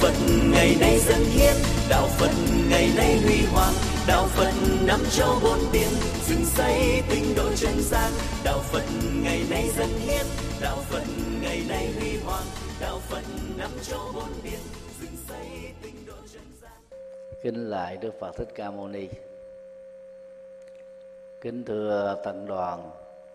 Phật ngày nay dâng hiến, đạo Phật ngày nay huy hoàng, đạo Phật năm châu bốn biển, dựng xây tinh độ chân gian. Đạo Phật ngày nay dâng hiến, đạo Phật ngày nay huy hoàng, đạo Phật năm châu bốn biển, dựng xây tinh độ chân gian. Kính lạy Đức Phật Thích Ca Mâu Ni. Kính thưa tăng đoàn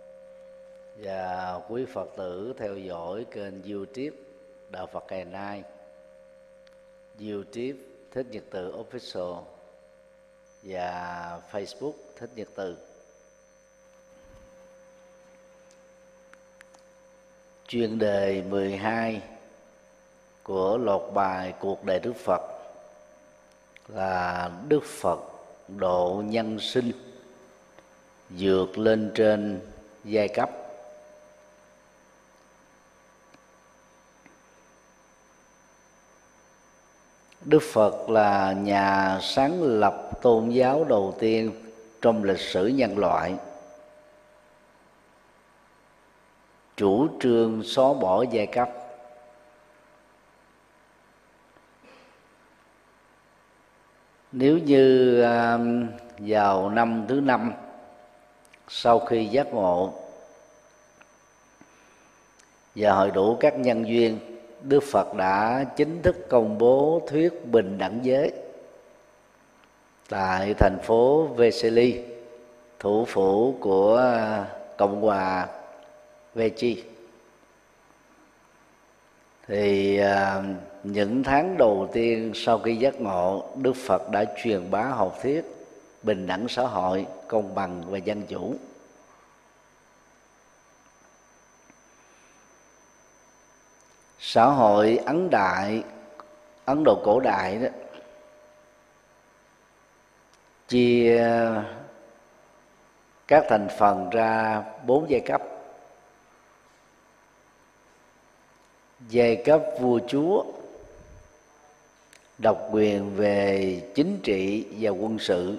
và quý Phật tử theo dõi kênh YouTube Đạo Phật ngày nay, YouTube Thích Nhật Từ Official và Facebook Thích Nhật Từ. Chuyên đề 12 của loạt bài Cuộc đời Đức Phật là Đức Phật độ nhân sinh vượt lên trên giai cấp. Đức Phật là nhà sáng lập tôn giáo đầu tiên trong lịch sử nhân loại, chủ trương xóa bỏ giai cấp. Nếu như vào năm thứ 5 sau khi giác ngộ và hội đủ các nhân duyên, Đức Phật đã chính thức công bố thuyết bình đẳng giới tại thành phố Vesely, thủ phủ của Cộng hòa Vechi. Thì những tháng đầu tiên sau khi giác ngộ, Đức Phật đã truyền bá học thuyết bình đẳng xã hội, công bằng và dân chủ. Xã hội Ấn Độ cổ đại đó, chia các thành phần ra 4 giai cấp. Giai cấp vua chúa, độc quyền về chính trị và quân sự.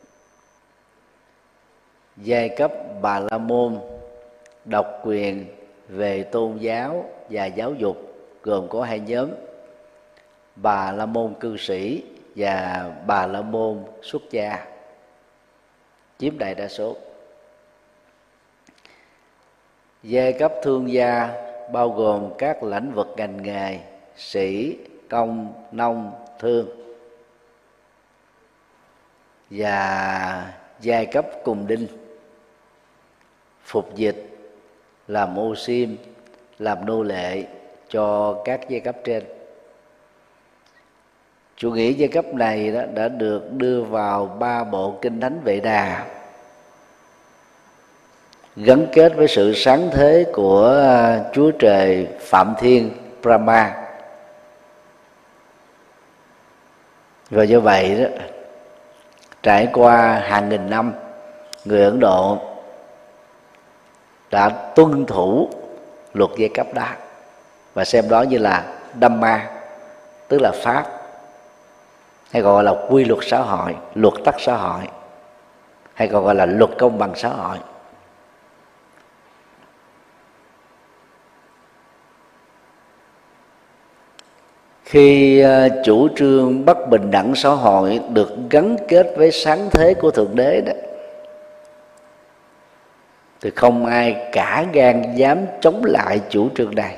Giai cấp Bà La Môn, độc quyền về tôn giáo và giáo dục, gồm có 2 nhóm: Bà La Môn cư sĩ và Bà La Môn xuất gia, chiếm đại đa số. Giai cấp thương gia bao gồm các lĩnh vực ngành nghề: sĩ, công, nông, thương. Và giai cấp cùng đinh, phục dịch, làm ô sim, làm nô lệ cho các giai cấp trên. Chủ nghĩa giai cấp này đã được đưa vào 3 bộ kinh thánh Vệ Đà, gắn kết với sự sáng thế của Chúa Trời Phạm Thiên Brahma. Và do vậy đó, trải qua hàng nghìn năm, người Ấn Độ đã tuân thủ luật giai cấp đó và xem đó như là Dhamma, tức là pháp, hay còn gọi là quy luật xã hội, luật tắc xã hội, hay còn gọi là luật công bằng xã hội. Khi chủ trương bất bình đẳng xã hội được gắn kết với sáng thế của Thượng Đế đó, thì không ai cả gan dám chống lại chủ trương này.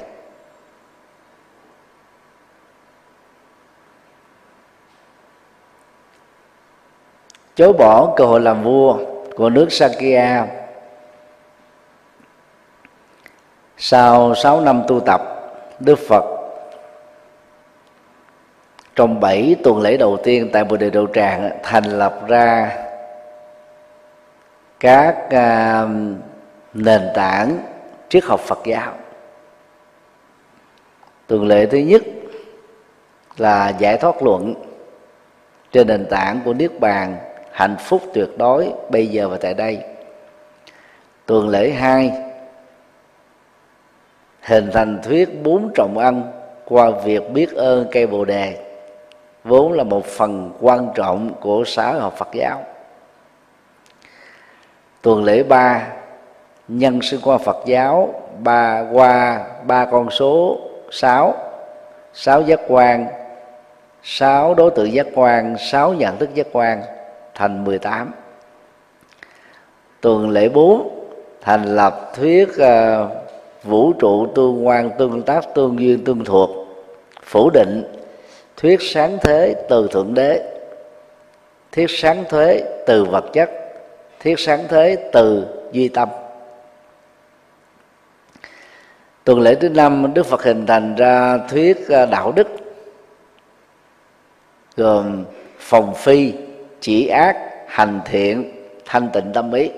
Chối bỏ cơ hội làm vua của nước Sakya, sau 6 năm tu tập, Đức Phật trong 7 tuần lễ đầu tiên tại Bồ Đề Đậu Tràng thành lập ra các nền tảng triết học Phật giáo. Tuần lễ thứ nhất là giải thoát luận trên nền tảng của Niết Bàn, hạnh phúc tuyệt đối bây giờ và tại đây. Tuần lễ 2 hình thành thuyết 4 trọng ân qua việc biết ơn cây Bồ Đề, vốn là một phần quan trọng của xã hội Phật giáo. Tuần lễ 3 nhân sinh qua Phật giáo qua 3 con số 6 giác quan, 6 đối tượng giác quan, 6 nhận thức giác quan thành 18. Tuần lễ 4 thành lập thuyết vũ trụ tương quan, tương tác, tương duyên, tương thuộc, phủ định thuyết sáng thế từ thượng đế, thuyết sáng thế từ vật chất, thuyết sáng thế từ duy tâm. Tuần lễ thứ 5 Đức Phật hình thành ra thuyết đạo đức, gồm phòng phi, chỉ ác, hành thiện, thanh tịnh tâm ý.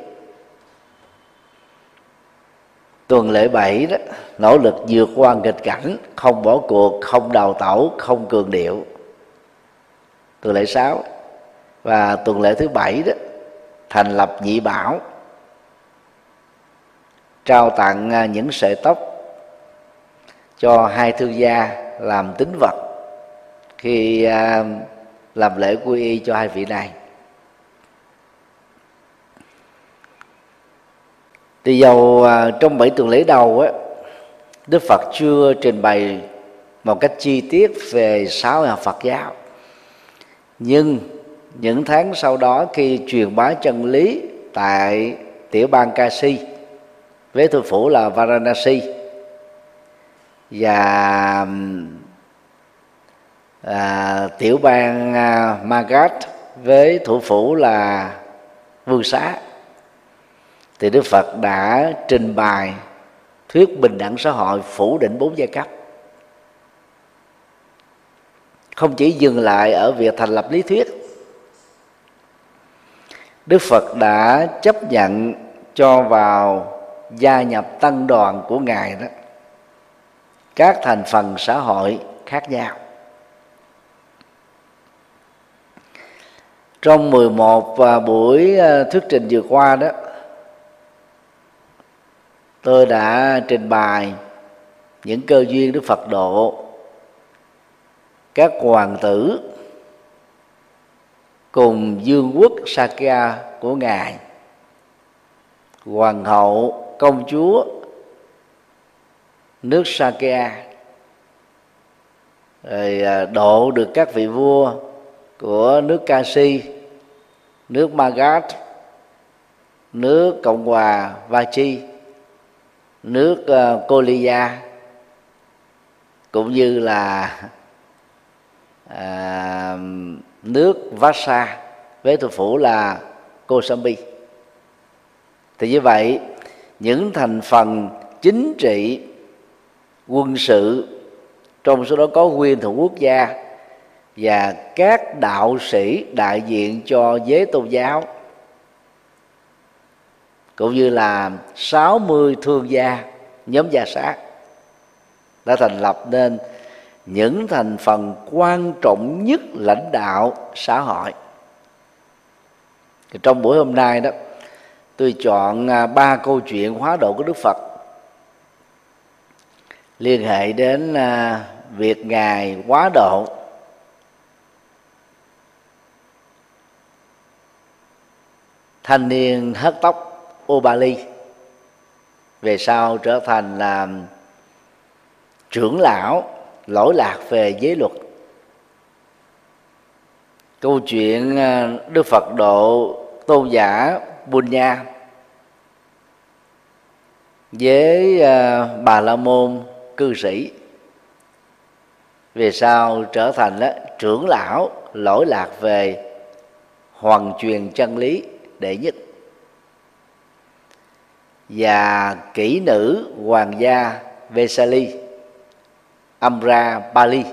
Tuần lễ 7 đó, nỗ lực vượt qua nghịch cảnh, không bỏ cuộc, không đào tẩu, không cường điệu. Tuần lễ 6 và tuần lễ thứ 7 đó, thành lập nhị bảo, trao tặng những sợi tóc cho 2 thương gia làm tín vật khi làm lễ quy y cho 2 vị này. Thì dầu trong 7 tuần lễ đầu á, Đức Phật chưa trình bày một cách chi tiết về 6 hàng Phật giáo, nhưng những tháng sau đó, khi truyền bá chân lý tại tiểu bang Kashi với thủ phủ là Varanasi, và tiểu bang Magadha với thủ phủ là Vương Xá, thì Đức Phật đã trình bày thuyết bình đẳng xã hội, phủ định 4 giai cấp. Không chỉ dừng lại ở việc thành lập lý thuyết, Đức Phật đã chấp nhận cho vào gia nhập tăng đoàn của Ngài đó các thành phần xã hội khác nhau. Trong 11 buổi thuyết trình vừa qua đó, tôi đã trình bày những cơ duyên Đức Phật độ các hoàng tử cùng vương quốc Sakya của Ngài, hoàng hậu, công chúa nước Sakya, rồi độ được các vị vua của nước Kashi, nước Magadha, nước Cộng hòa Vachi, nước Koliya, cũng như là nước Vasa với thủ phủ là Kosambi. Thì như vậy, những thành phần chính trị, quân sự, trong số đó có nguyên thủ quốc gia và các đạo sĩ đại diện cho giới tôn giáo, cũng như là 60 thương gia, nhóm gia sát, đã thành lập nên những thành phần quan trọng nhất lãnh đạo xã hội. Thì trong buổi hôm nay đó, tôi chọn 3 câu chuyện hóa độ của Đức Phật liên hệ đến việc Ngài hóa độ thanh niên hớt tóc Ubali, về sau trở thành là trưởng lão lỗi lạc về giới luật. Câu chuyện Đức Phật độ tôn giả Bunya với Bà La Môn cư sĩ, về sau trở thành trưởng lão lỗi lạc về hoàn truyền chân lý đệ nhất. Và kỹ nữ hoàng gia Vesali Amrapali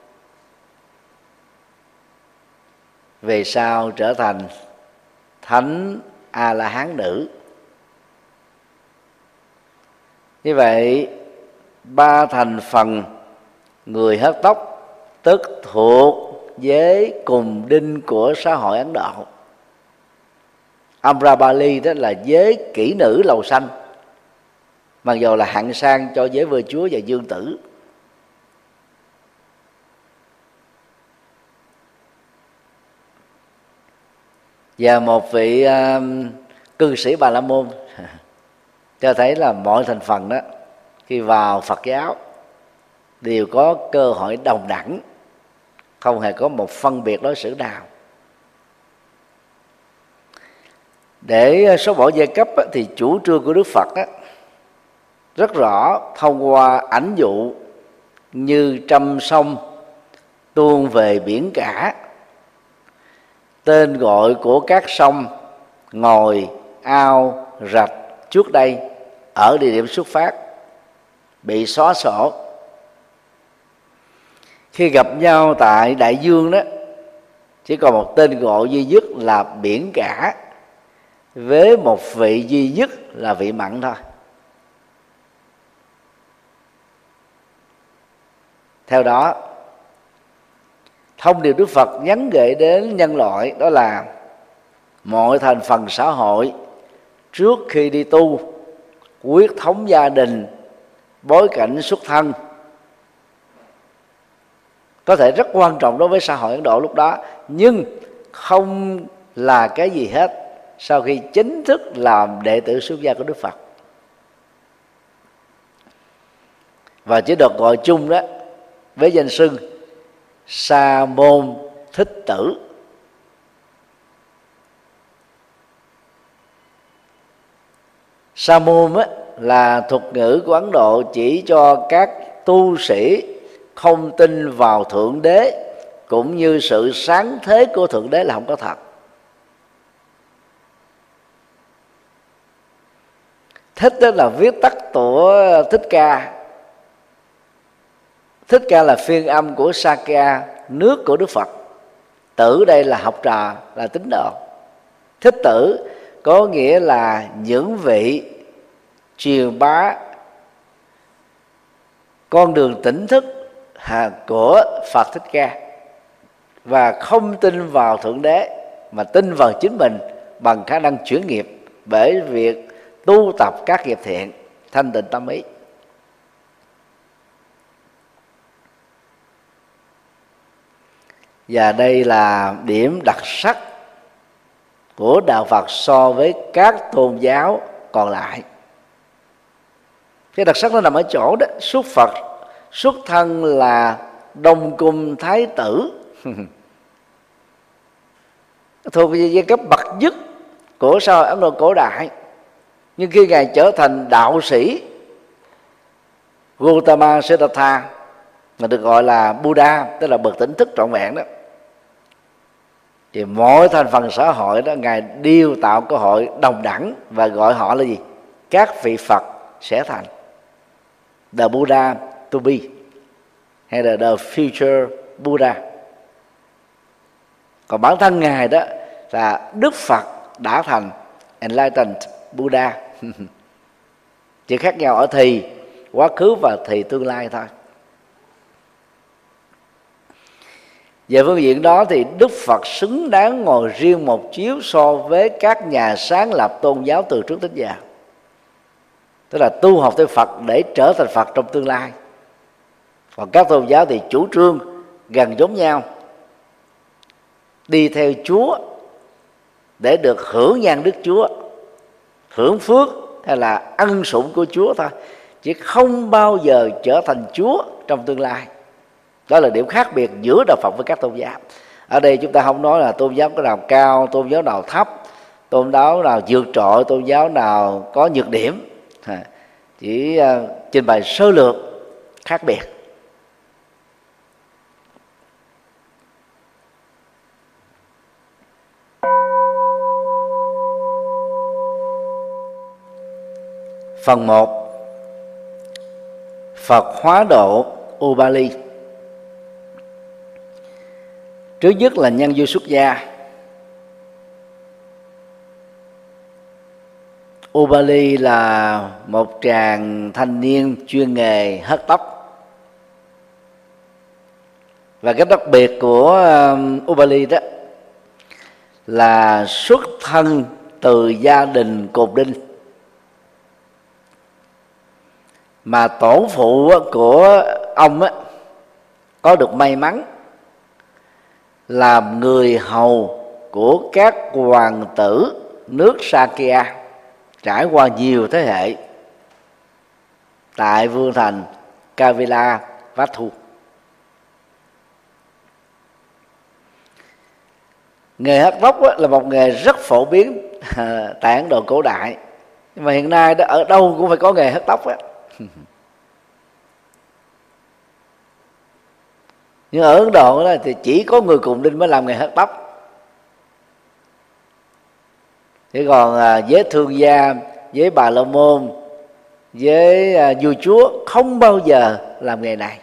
về sau trở thành thánh A La Hán nữ. Như vậy, 3 thành phần người hớt tóc, tức thuộc giới cùng đinh của xã hội Ấn Độ. Amrapali đó là giới kỹ nữ lầu xanh, mặc dù là hạng sang cho giới vua chúa và dương tử. Và một vị cư sĩ Bà La Môn cho thấy là mọi thành phần đó khi vào Phật giáo đều có cơ hội đồng đẳng không hề có một phân biệt đối xử nào. Để xóa bỏ giai cấp thì chủ trương của Đức Phật rất rõ thông qua ảnh dụ như trăm sông tuôn về biển cả. Tên gọi của các sông, ngòi, ao, rạch trước đây ở địa điểm xuất phát bị xóa sổ. Khi gặp nhau tại đại dương đó, chỉ còn một tên gọi duy nhất là biển cả, với một vị duy nhất là vị mặn thôi. Theo đó, thông điệp Đức Phật nhắn gửi đến nhân loại đó là mọi thành phần xã hội trước khi đi tu, quyết thống gia đình, bối cảnh xuất thân có thể rất quan trọng đối với xã hội Ấn Độ lúc đó, nhưng không là cái gì hết sau khi chính thức làm đệ tử xuất gia của Đức Phật. Và chỉ được gọi chung đó với danh xưng Sa môn thích tử. Sa môn là thuật ngữ của Ấn Độ chỉ cho các tu sĩ không tin vào Thượng Đế, cũng như sự sáng thế của Thượng Đế là không có thật. Thích đó là viết tắt của Thích Ca. Thích Ca là phiên âm của Sakya, nước của Đức Phật. Tử đây là học trò, là tín đồ. Thích tử có nghĩa là những vị truyền bá con đường tỉnh thức của Phật Thích Ca, và không tin vào Thượng Đế mà tin vào chính mình bằng khả năng chuyển nghiệp bởi việc tu tập các nghiệp thiện, thanh tịnh tâm ý. Và đây là điểm đặc sắc của đạo Phật so với các tôn giáo còn lại. Cái đặc sắc nó nằm ở chỗ đó, xuất thân là Đông Cung Thái tử thuộc về giai cấp bậc nhất của xã hội Ấn Độ cổ đại. Nhưng khi Ngài trở thành đạo sĩ Gautama Siddhartha, mà được gọi là Buddha, tức là bậc tỉnh thức trọn vẹn đó, thì mỗi thành phần xã hội đó Ngài đều tạo cơ hội đồng đẳng và gọi họ là gì? Các vị Phật sẽ thành, the Buddha to be, hay là the future Buddha. Còn bản thân Ngài đó là Đức Phật đã thành enlightened Buddha. Chỉ khác nhau ở thì quá khứ và thì tương lai thôi. Về phương diện đó thì Đức Phật xứng đáng ngồi riêng một chiếu so với các nhà sáng lập tôn giáo từ trước đến giờ. Tức là tu học theo Phật để trở thành Phật trong tương lai. Còn các tôn giáo thì chủ trương gần giống nhau, đi theo Chúa để được hưởng nhan đức Chúa, hưởng phước hay là ân sủng của Chúa thôi, chứ không bao giờ trở thành Chúa trong tương lai. Đó là điểm khác biệt giữa đạo Phật với các tôn giáo. Ở đây chúng ta không nói là tôn giáo có nào cao, tôn giáo nào thấp, tôn giáo nào vượt trội, tôn giáo nào có nhược điểm, chỉ trình bày sơ lược khác biệt. Phần 1. Phật hóa độ Ubali. Trước nhất là nhân duyên xuất gia. Ubali là một chàng thanh niên chuyên nghề hớt tóc. Và cái đặc biệt của Ubali đó là xuất thân từ gia đình cột đinh, mà tổ phụ của ông có được may mắn làm người hầu của các hoàng tử nước Sakya trải qua nhiều thế hệ tại vương thành Kavilavatthu. Nghề hớt tóc là một nghề rất phổ biến tại Ấn Độ cổ đại, nhưng mà hiện nay đó ở đâu cũng phải có nghề hớt tóc á. Nhưng ở Ấn Độ đó thì chỉ có người cùng đinh mới làm nghề hớt tóc, chứ còn với thương gia, với bà la môn, với vua chúa không bao giờ làm nghề này.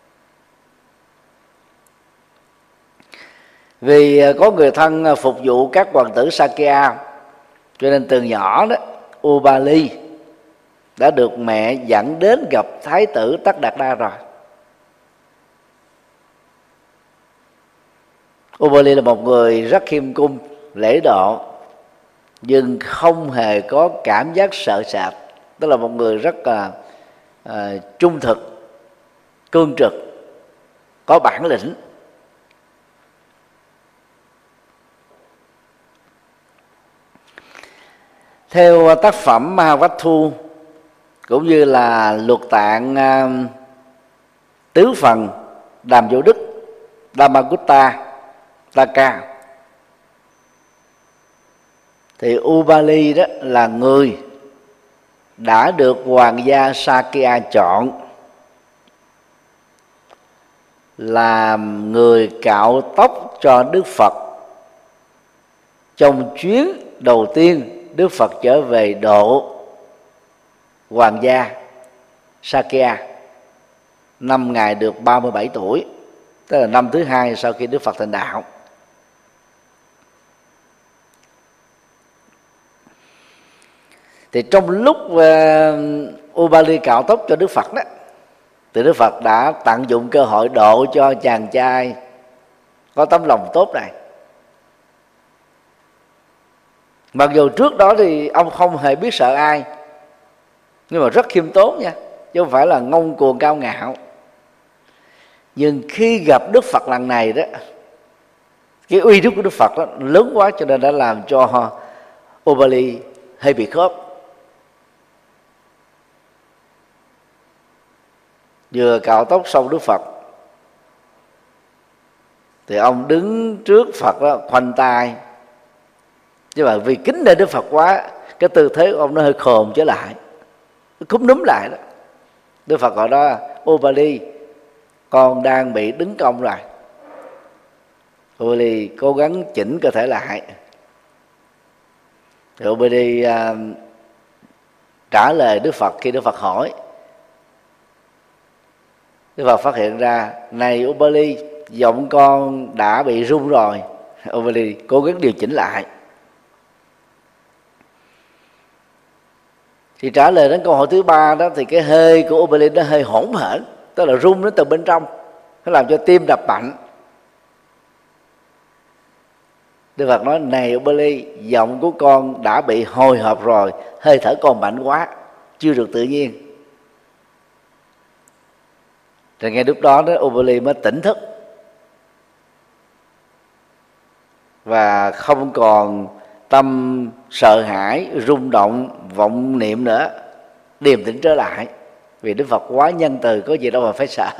Vì có người thân phục vụ các hoàng tử Sakya, cho nên từ nhỏ đó Ubali đã được mẹ dẫn đến gặp thái tử Tất Đạt Đa rồi. Ubali là một người rất khiêm cung, lễ độ, nhưng không hề có cảm giác sợ sệt. Tức là một người rất là trung thực, cương trực, có bản lĩnh. Theo tác phẩm Mahavattu cũng như là luật tạng tứ phần Đàm Vô Đức Dhammagutta Taka, thì Ubali đó là người đã được hoàng gia Sakya chọn làm người cạo tóc cho Đức Phật trong chuyến đầu tiên Đức Phật trở về độ hoàng gia Sakya, năm Ngài được 37 tuổi, tức là năm thứ hai sau khi Đức Phật thành đạo. Thì trong lúc Ubali cạo tóc cho Đức Phật đó, thì Đức Phật đã tận dụng cơ hội độ cho chàng trai có tấm lòng tốt này. Mặc dù trước đó thì ông không hề biết sợ ai, nhưng mà rất khiêm tốn nha, chứ không phải là ngông cuồng cao ngạo. Nhưng khi gặp Đức Phật lần này đó, cái uy đức của Đức Phật đó lớn quá, cho nên đã làm cho Ubali hơi bị khớp. Vừa cạo tóc xong Đức Phật thì ông đứng trước Phật đó, khoanh tay, chứ mà vì kính nể Đức Phật quá, cái tư thế của ông nó hơi khòm trở lại, nó cúm núm lại đó. Đức Phật gọi đó: Ubali, con đang bị đứng cong rồi. Ubali cố gắng chỉnh cơ thể lại. Thì Ubali trả lời Đức Phật khi Đức Phật hỏi. Đức Phật phát hiện ra: này Ubali, giọng con đã bị rung rồi. Ubali cố gắng điều chỉnh lại. Thì trả lời đến câu hỏi thứ ba đó, thì cái hơi của Ubali nó hơi hỗn hển, tức là rung nó từ bên trong, nó làm cho tim đập mạnh. Đức Phật nói: này Ubali, giọng của con đã bị hồi hộp rồi, hơi thở còn mạnh quá, chưa được tự nhiên. Rồi ngay lúc đó Ubali mới tỉnh thức và không còn tâm sợ hãi, rung động, vọng niệm nữa, điềm tĩnh trở lại. Vì Đức Phật quá nhân từ, có gì đâu mà phải sợ.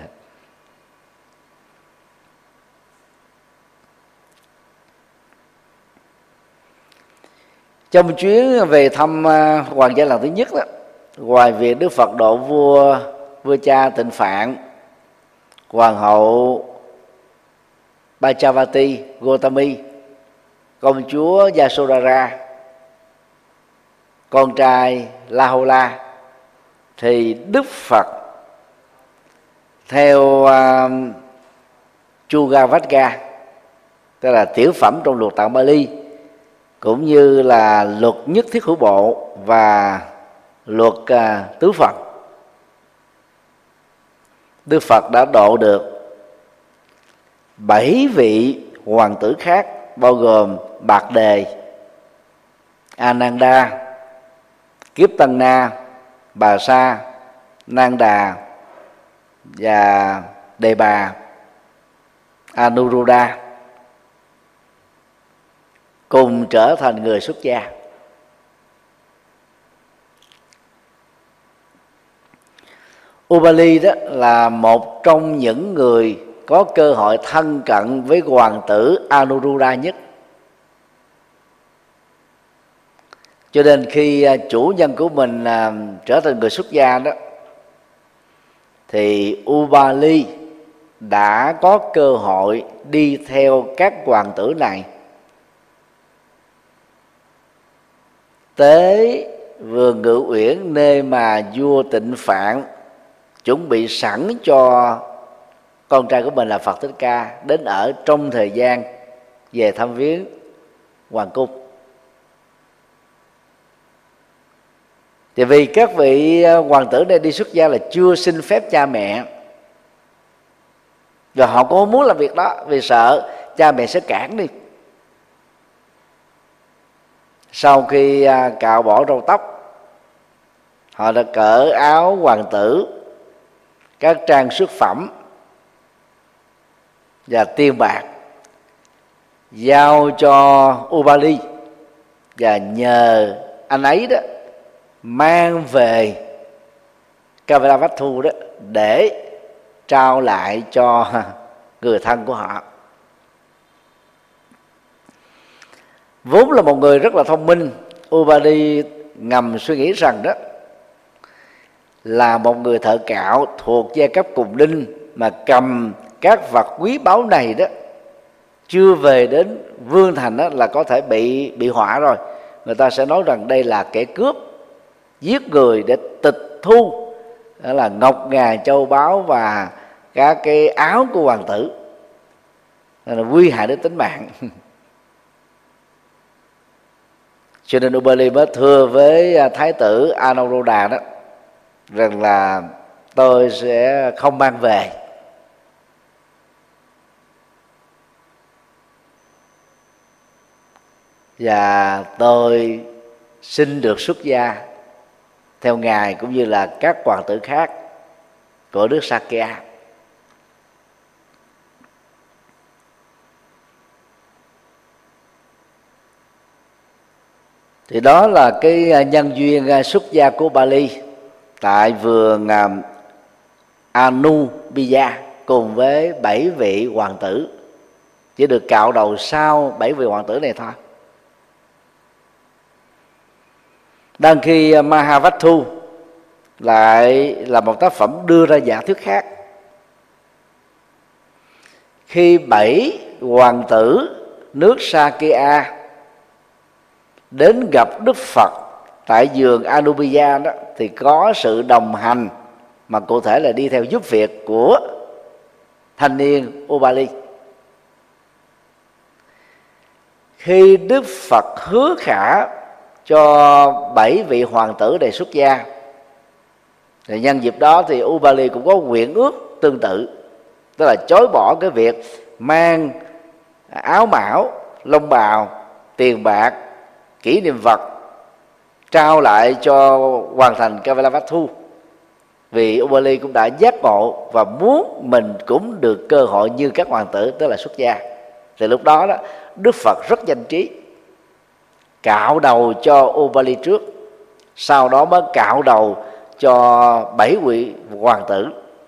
Trong chuyến về thăm hoàng gia lần thứ nhất đó, ngoài việc Đức Phật độ vua cha Tịnh Phạn, hoàng hậu Bachavati Gotami, công chúa Yasodhara, con trai Lahola, thì Đức Phật theo Chugavajja, tức là tiểu phẩm trong luật tạng Bali, cũng như là luật nhất thiết hữu bộ và luật tứ phần, Đức Phật đã độ được 7 vị hoàng tử khác, bao gồm Bạc Đề, Ananda, Kiếp Tân Na, Bà Sa, Nang Đà và Đề Bà, Anuruddha, cùng trở thành người xuất gia. Ubali đó là một trong những người có cơ hội thân cận với hoàng tử Anuruddha nhất. Cho nên khi chủ nhân của mình trở thành người xuất gia đó, thì Ubali đã có cơ hội đi theo các hoàng tử này tới vườn Ngự Uyển, nơi mà vua Tịnh Phạn chuẩn bị sẵn cho con trai của mình là Phật Thích Ca đến ở trong thời gian về thăm viếng hoàng cung. Thì vì các vị hoàng tử này đi xuất gia là chưa xin phép cha mẹ, và họ cũng không muốn làm việc đó vì sợ cha mẹ sẽ cản đi. Sau khi cạo bỏ râu tóc, họ đã cởi áo hoàng tử, các trang sức phẩm và tiền bạc giao cho Ubali, và nhờ anh ấy đó mang về Kavalavattu đó để trao lại cho người thân của họ. Vốn là một người rất là thông minh, Ubali ngầm suy nghĩ rằng đó là một người thợ cạo thuộc giai cấp cùng đinh mà cầm các vật quý báu này đó, chưa về đến vương thành đó là có thể bị họa rồi. Người ta sẽ nói rằng đây là kẻ cướp, giết người để tịch thu, đó là ngọc ngà châu báu và các cái áo của hoàng tử, đó là nguy hại đến tính mạng. Cho nên Ubali mới thưa với thái tử Anuruddha đó rằng là tôi sẽ không mang về. Và tôi xin được xuất gia theo ngài cũng như là các hoàng tử khác của nước Sakya. Thì đó là cái nhân duyên xuất gia của Bali tại vườn Anubiya cùng với 7 vị hoàng tử, chỉ được cạo đầu sau 7 vị hoàng tử này thôi. Đang khi Mahavattu lại là một tác phẩm đưa ra giả thuyết khác. Khi 7 hoàng tử nước Sakya đến gặp Đức Phật tại vườn Anubiya đó, thì có sự đồng hành, mà cụ thể là đi theo giúp việc của thanh niên Ubali. Khi Đức Phật hứa khả cho 7 vị hoàng tử này xuất gia, thì nhân dịp đó thì Ubali cũng có nguyện ước tương tự, tức là chối bỏ cái việc mang áo mão, lông bào, tiền bạc, kỷ niệm vật trao lại cho hoàn thành Kavalavattu, vì Ubali cũng đã giác ngộ và muốn mình cũng được cơ hội như các hoàng tử, tức là xuất gia. Thì lúc đó đó Đức Phật rất danh trí, cạo đầu cho Ubali trước, sau đó mới cạo đầu cho 7 vị hoàng tử.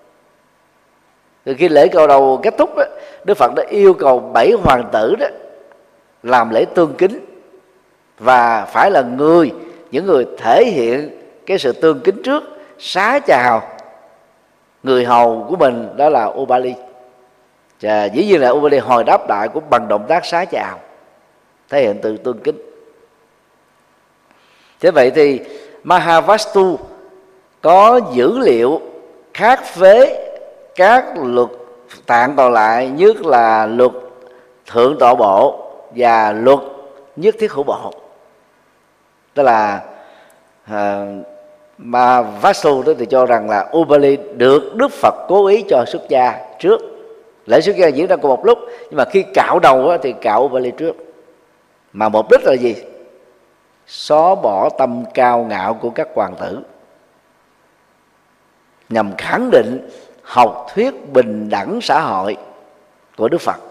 Từ khi lễ cạo đầu kết thúc đó, Đức Phật đã yêu cầu 7 hoàng tử đó làm lễ tương kính, và phải là những người thể hiện cái sự tương kính trước, xá chào người hầu của mình, đó là Ubali. Và dĩ nhiên là Ubali hồi đáp lại cũng bằng động tác xá chào, thể hiện từ tương kính. Thế vậy thì Mahavastu có dữ liệu khác với các luật tạng còn lại, nhất là luật thượng tọa bộ và luật nhất thiết hữu bộ. Tức là Mahavastu đó thì cho rằng là Ubali được Đức Phật cố ý cho xuất gia trước. Lễ xuất gia diễn ra cùng một lúc, nhưng mà khi cạo đầu đó, thì cạo Ubali trước. Mà mục đích là gì? Xóa bỏ tâm cao ngạo của các hoàng tử, nhằm khẳng định học thuyết bình đẳng xã hội của Đức Phật.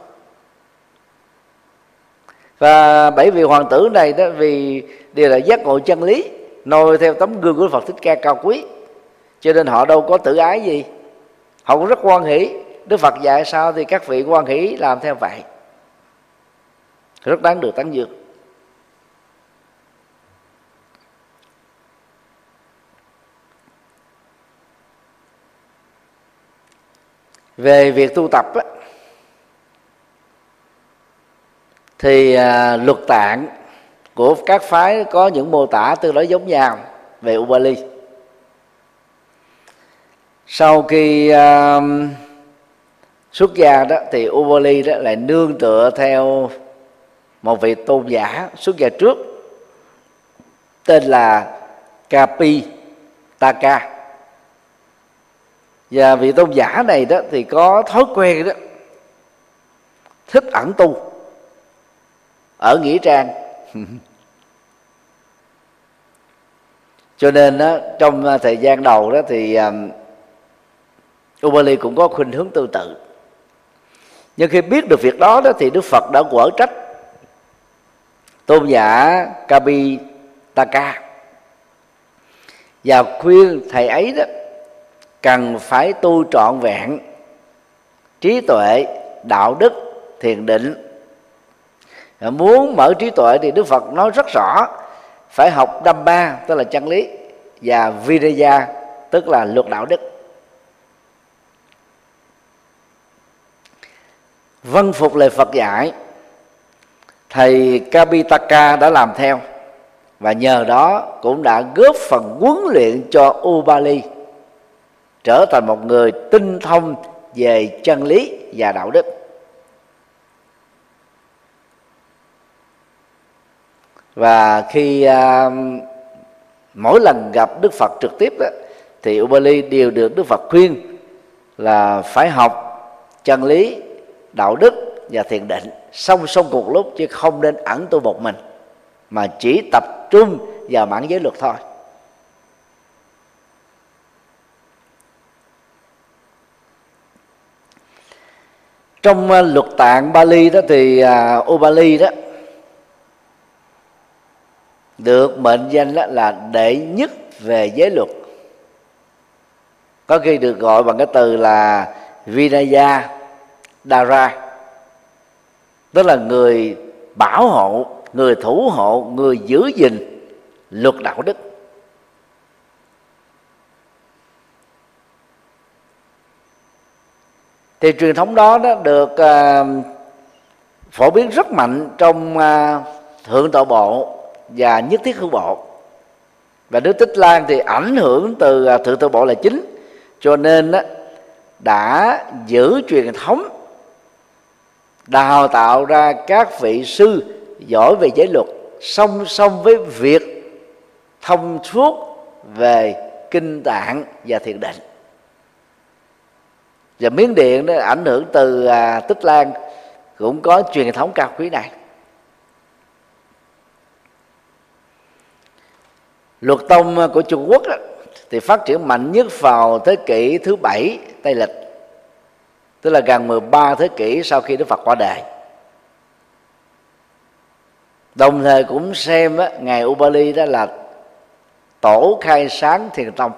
Và 7 vị hoàng tử này đó, vì đều là giác ngộ chân lý, noi theo tấm gương của Phật Thích Ca cao quý, cho nên họ đâu có tự ái gì, họ cũng rất hoan hỷ Đức Phật dạy sao thì các vị hoan hỷ làm theo vậy, rất đáng được tán dương. Về việc tu tập á, thì luật tạng của các phái có những mô tả tương đối giống nhau về Upali. Sau khi xuất gia đó thì Upali đó lại nương tựa theo một vị tôn giả xuất gia trước tên là Kapitaka. Và vị tôn giả này đó thì có thói quen đó thích ẩn tu ở nghĩa trang. Cho nên đó, trong thời gian đầu đó thì Upali cũng có khuynh hướng tương tự. Nhưng khi biết được việc đó, thì Đức Phật đã quở trách tôn giả Kapitaka và khuyên thầy ấy đó cần phải tu trọn vẹn trí tuệ, đạo đức, thiền định. Muốn mở trí tuệ thì Đức Phật nói rất rõ phải học Dhamma tức là chân lý, và Vinaya tức là luật đạo đức. Vâng phục lời Phật dạy, thầy Kapitaka đã làm theo, và nhờ đó cũng đã góp phần huấn luyện cho Upali trở thành một người tinh thông về chân lý và đạo đức. Và khi mỗi lần gặp Đức Phật trực tiếp đó, thì Upali đều được Đức Phật khuyên là phải học chân lý, đạo đức và thiền định song song cùng lúc, chứ không nên ẩn tu một mình, mà chỉ tập trung vào mảng giới luật thôi. Trong luật tạng Bali đó thì Upali đó được mệnh danh đó là đệ nhất về giới luật, có khi được gọi bằng cái từ là Vinaya Dara, tức là người bảo hộ, người thủ hộ, người giữ gìn luật đạo đức. Thì truyền thống đó được phổ biến rất mạnh trong Thượng Tọa Bộ và Nhất Thiết Hữu Bộ. Và nước Tích Lan thì ảnh hưởng từ Thượng Tọa Bộ là chính, cho nên đã giữ truyền thống đào tạo ra các vị sư giỏi về giới luật, song song với việc thông suốt về kinh tạng và thiền định. Và Miến Điện đó ảnh hưởng từ Tích Lan cũng có truyền thống cao quý này. Luật tông của Trung Quốc đó, thì phát triển mạnh nhất vào thế kỷ thứ 7 Tây lịch, tức là gần 13 thế kỷ sau khi Đức Phật qua đời. Đồng thời cũng xem ngài Upali đó là tổ khai sáng thiền tông.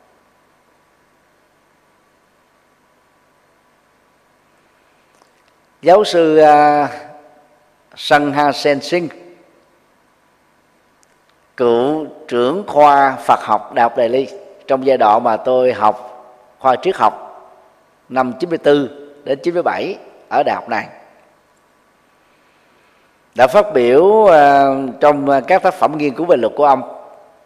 Giáo sư Sangha Sen Singh, cựu trưởng khoa Phật học Đại học Delhi trong giai đoạn mà tôi học khoa triết học năm 94 đến 97 ở đại học này, đã phát biểu trong các tác phẩm nghiên cứu về luật của ông.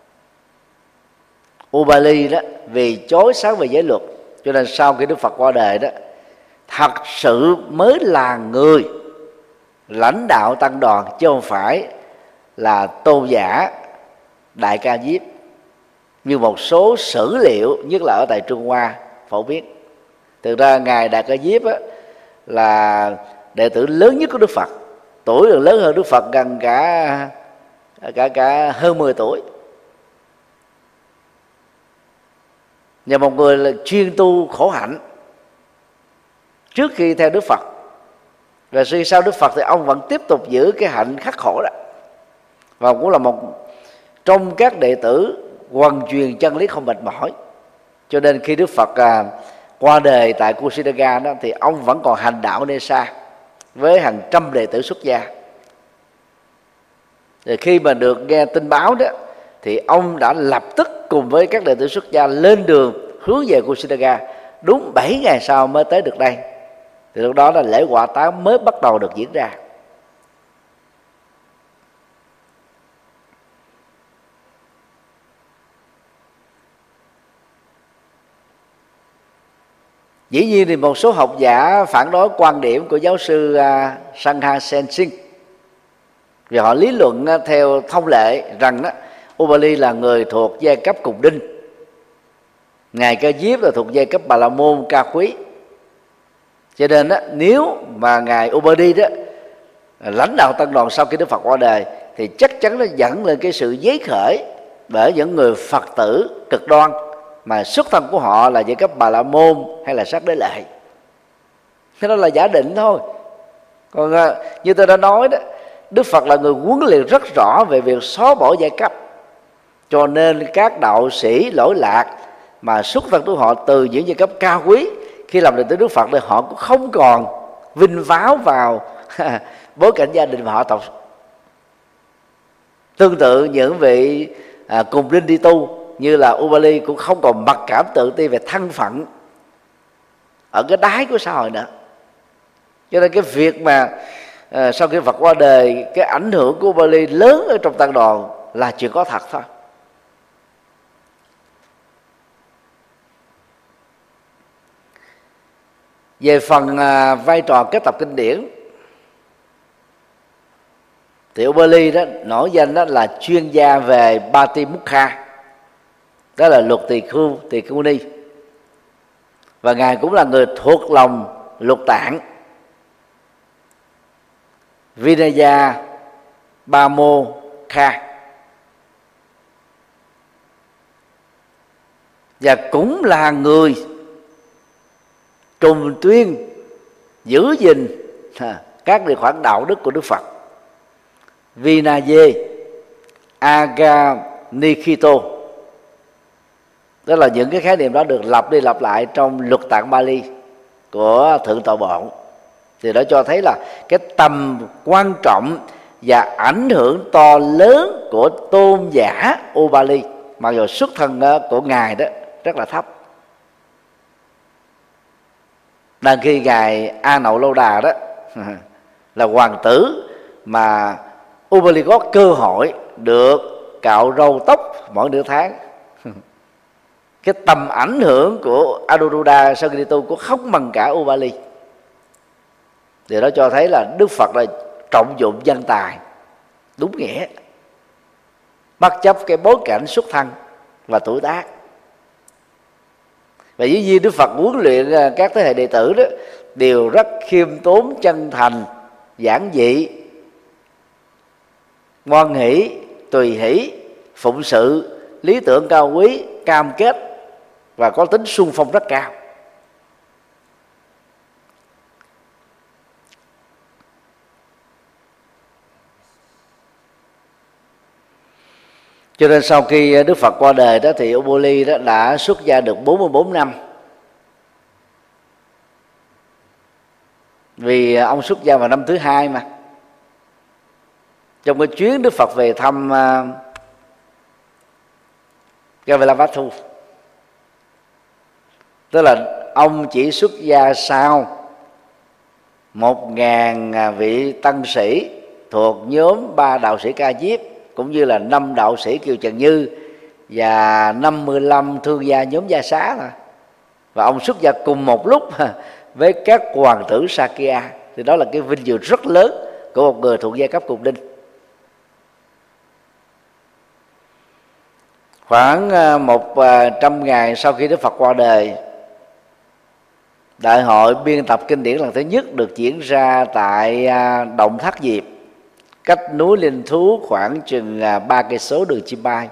Upali đó vì chối sáng về giới luật, cho nên sau khi Đức Phật qua đời đó, thật sự mới là người lãnh đạo tăng đoàn, chứ không phải là tôn giả Đại Ca Diếp như một số sử liệu, nhất là ở tại Trung Hoa phổ biến. Thực ra ngài Đại Ca Diếp là đệ tử lớn nhất của Đức Phật, tuổi còn lớn hơn Đức Phật gần cả hơn 10 tuổi. Và một người là chuyên tu khổ hạnh trước khi theo Đức Phật, và sau Đức Phật thì ông vẫn tiếp tục giữ cái hạnh khắc khổ đó, và cũng là một trong các đệ tử hoàn truyền chân lý không mệt mỏi. Cho nên khi Đức Phật qua đời tại Kusinaga đó, thì ông vẫn còn hành đạo nơi xa với hàng trăm đệ tử xuất gia. Rồi khi mà được nghe tin báo đó, thì ông đã lập tức cùng với các đệ tử xuất gia lên đường hướng về Kusinaga. Đúng 7 ngày sau mới tới được đây. Thì lúc đó là lễ hỏa táng mới bắt đầu được diễn ra. Dĩ nhiên thì một số học giả phản đối quan điểm của giáo sư Sangha Sensing, vì họ lý luận theo thông lệ rằng đó, Ubali là người thuộc giai cấp cùng đinh, ngài Ca Diếp là thuộc giai cấp Bà La Môn cao quý. Cho nên đó, nếu mà ngài Ubali đó lãnh đạo tăng đoàn sau khi Đức Phật qua đời, thì chắc chắn nó dẫn lên cái sự giấy khởi bởi những người Phật tử cực đoan mà xuất thân của họ là giai cấp Bà La Môn hay là Sắc Đế Lệ. Cái đó là giả định thôi. Còn như tôi đã nói đó, Đức Phật là người huấn luyện rất rõ về việc xóa bỏ giai cấp. Cho nên các đạo sĩ lỗi lạc mà xuất thân của họ từ những giai cấp cao quý, khi làm đệ tử Đức Phật thì họ cũng không còn vinh váo vào bối cảnh gia đình và họ tộc. Tương tự những vị cùng linh đi tu như là Ubali cũng không còn mặc cảm tự ti về thân phận ở cái đáy của xã hội nữa. Cho nên cái việc mà sau khi Phật qua đời, cái ảnh hưởng của Ubali lớn ở trong tăng đoàn là chuyện có thật thôi. Về phần vai trò kết tập kinh điển, thì Ubali đó nổi danh đó là chuyên gia về Patimukha, đó là luật tỳ khưu ni, và ngài cũng là người thuộc lòng lục tạng Vinaya Pamokha, và cũng là người trùng tuyên giữ gìn các điều khoản đạo đức của Đức Phật. Vinaya Aganikito, đó là những cái khái niệm đó được lặp đi lặp lại trong luật tạng Bali của Thượng Tọa Bộ. Thì đó cho thấy là cái tầm quan trọng và ảnh hưởng to lớn của tôn giả Ubali, mặc dù xuất thân của ngài đó rất là thấp. Đang khi ngài A Nậu Lâu Đà đó là hoàng tử mà Ubali có cơ hội được cạo râu tóc mỗi nửa tháng. Cái tầm ảnh hưởng của Anuruddha sau khi đi tu cũng không bằng cả Ubali. Điều đó cho thấy là Đức Phật là trọng dụng nhân tài đúng nghĩa, bất chấp cái bối cảnh xuất thân và tuổi tác. Và dĩ nhiên Đức Phật huấn luyện các thế hệ đệ tử đó đều rất khiêm tốn, chân thành, giản dị, ngoan hỷ, tùy hỷ, phụng sự, lý tưởng cao quý, cam kết và có tính xung phong rất cao. Cho nên sau khi Đức Phật qua đời đó, thì Ubali đó đã xuất gia được 44 năm. Vì ông xuất gia vào năm thứ 2 mà. Trong cái chuyến Đức Phật về thăm Gavilavathu, tức là ông chỉ xuất gia sau 1.000 vị tăng sĩ thuộc nhóm 3 đạo sĩ Ca Diếp, cũng như là 5 đạo sĩ Kiều Trần Như và 55 thương gia nhóm Gia Xá thôi. Và ông xuất gia cùng một lúc với các hoàng tử Sakya. Thì đó là cái vinh dự rất lớn của một người thuộc giai cấp cùng đinh. Khoảng 100 ngày sau khi Đức Phật qua đời, đại hội biên tập kinh điển lần thứ nhất được diễn ra tại Động Thác Diệp, cách núi Linh Thú khoảng chừng 3 cây số đường chim bay.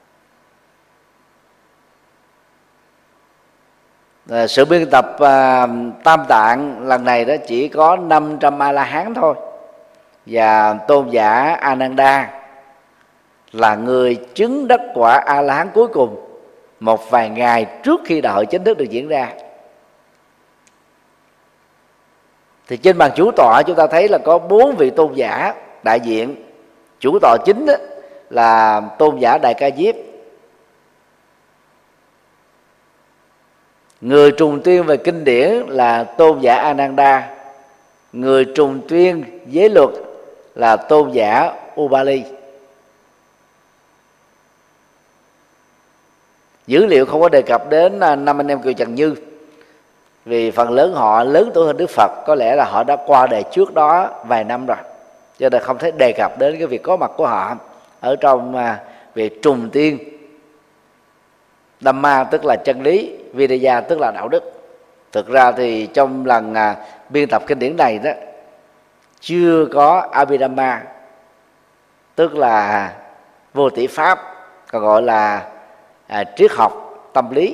Sự biên tập Tam Tạng lần này đó chỉ có 500 A-la-hán thôi, và tôn giả Ananda là người chứng đắc quả A-la-hán cuối cùng một vài ngày trước khi đại hội chính thức được diễn ra. Thì trên bàn chủ tọa chúng ta thấy là có 4 vị tôn giả đại diện. Chủ tọa chính đó là tôn giả Đại Ca Diếp, người trùng tuyên về kinh điển là tôn giả Ananda, người trùng tuyên giới luật là tôn giả Ubali. Dữ liệu không có đề cập đến 5 anh em Kiều Trần Như, vì phần lớn họ lớn tuổi hơn Đức Phật, có lẽ là họ đã qua đời trước đó vài năm rồi, cho nên không thể đề cập đến cái việc có mặt của họ ở trong việc trùng tuyên Dhamma tức là chân lý, Vinaya tức là đạo đức. Thực ra thì trong lần biên tập kinh điển này đó chưa có Abhidhamma tức là vô tỷ pháp, còn gọi là triết học tâm lý.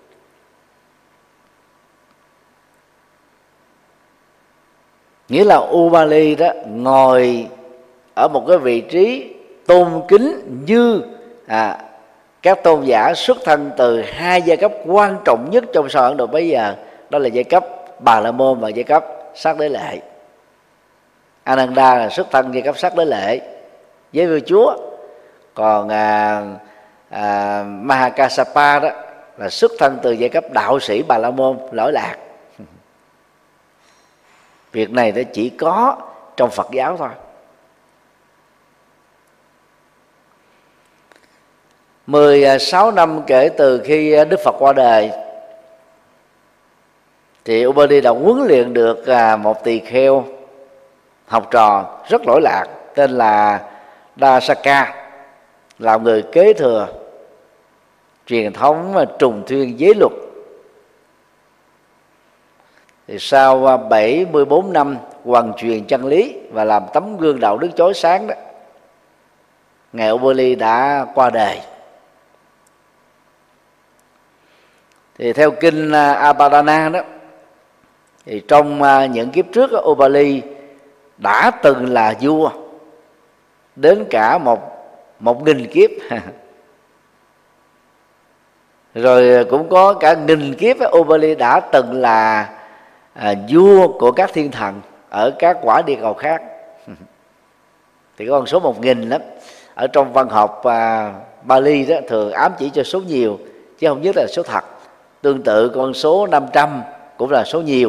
Nghĩa là Ubali đó ngồi ở một cái vị trí tôn kính như các tôn giả xuất thân từ 2 giai cấp quan trọng nhất trong xã hội Ấn Độ bây giờ, đó là giai cấp Bà La Môn và giai cấp Sát Đế Lệ. Ananda là xuất thân giai cấp Sát Đế Lệ với vua chúa, còn Mahakassapa đó là xuất thân từ giai cấp đạo sĩ Bà La Môn lỗi lạc. Việc này nó chỉ có trong Phật giáo thôi. 16 năm kể từ khi Đức Phật qua đời thì Ubali đã huấn luyện được một tỳ kheo học trò rất lỗi lạc tên là Dasaka, làm người kế thừa truyền thống trùng tuyên giới luật. Thì sau 74 năm hoàn truyền chân lý và làm tấm gương đạo đức chói sáng đó, ngài Ubali đã qua đời. Thì theo kinh Apadana đó, thì trong những kiếp trước Ubali đã từng là vua đến cả 1.000 kiếp rồi cũng có cả 1.000 kiếp Ubali đã từng là vua của các thiên thần ở các quả địa cầu khác. Thì con số 1.000 lắm, ở trong văn học Bali đó thường ám chỉ cho số nhiều chứ không nhất là số thật. Tương tự con số 500 cũng là số nhiều.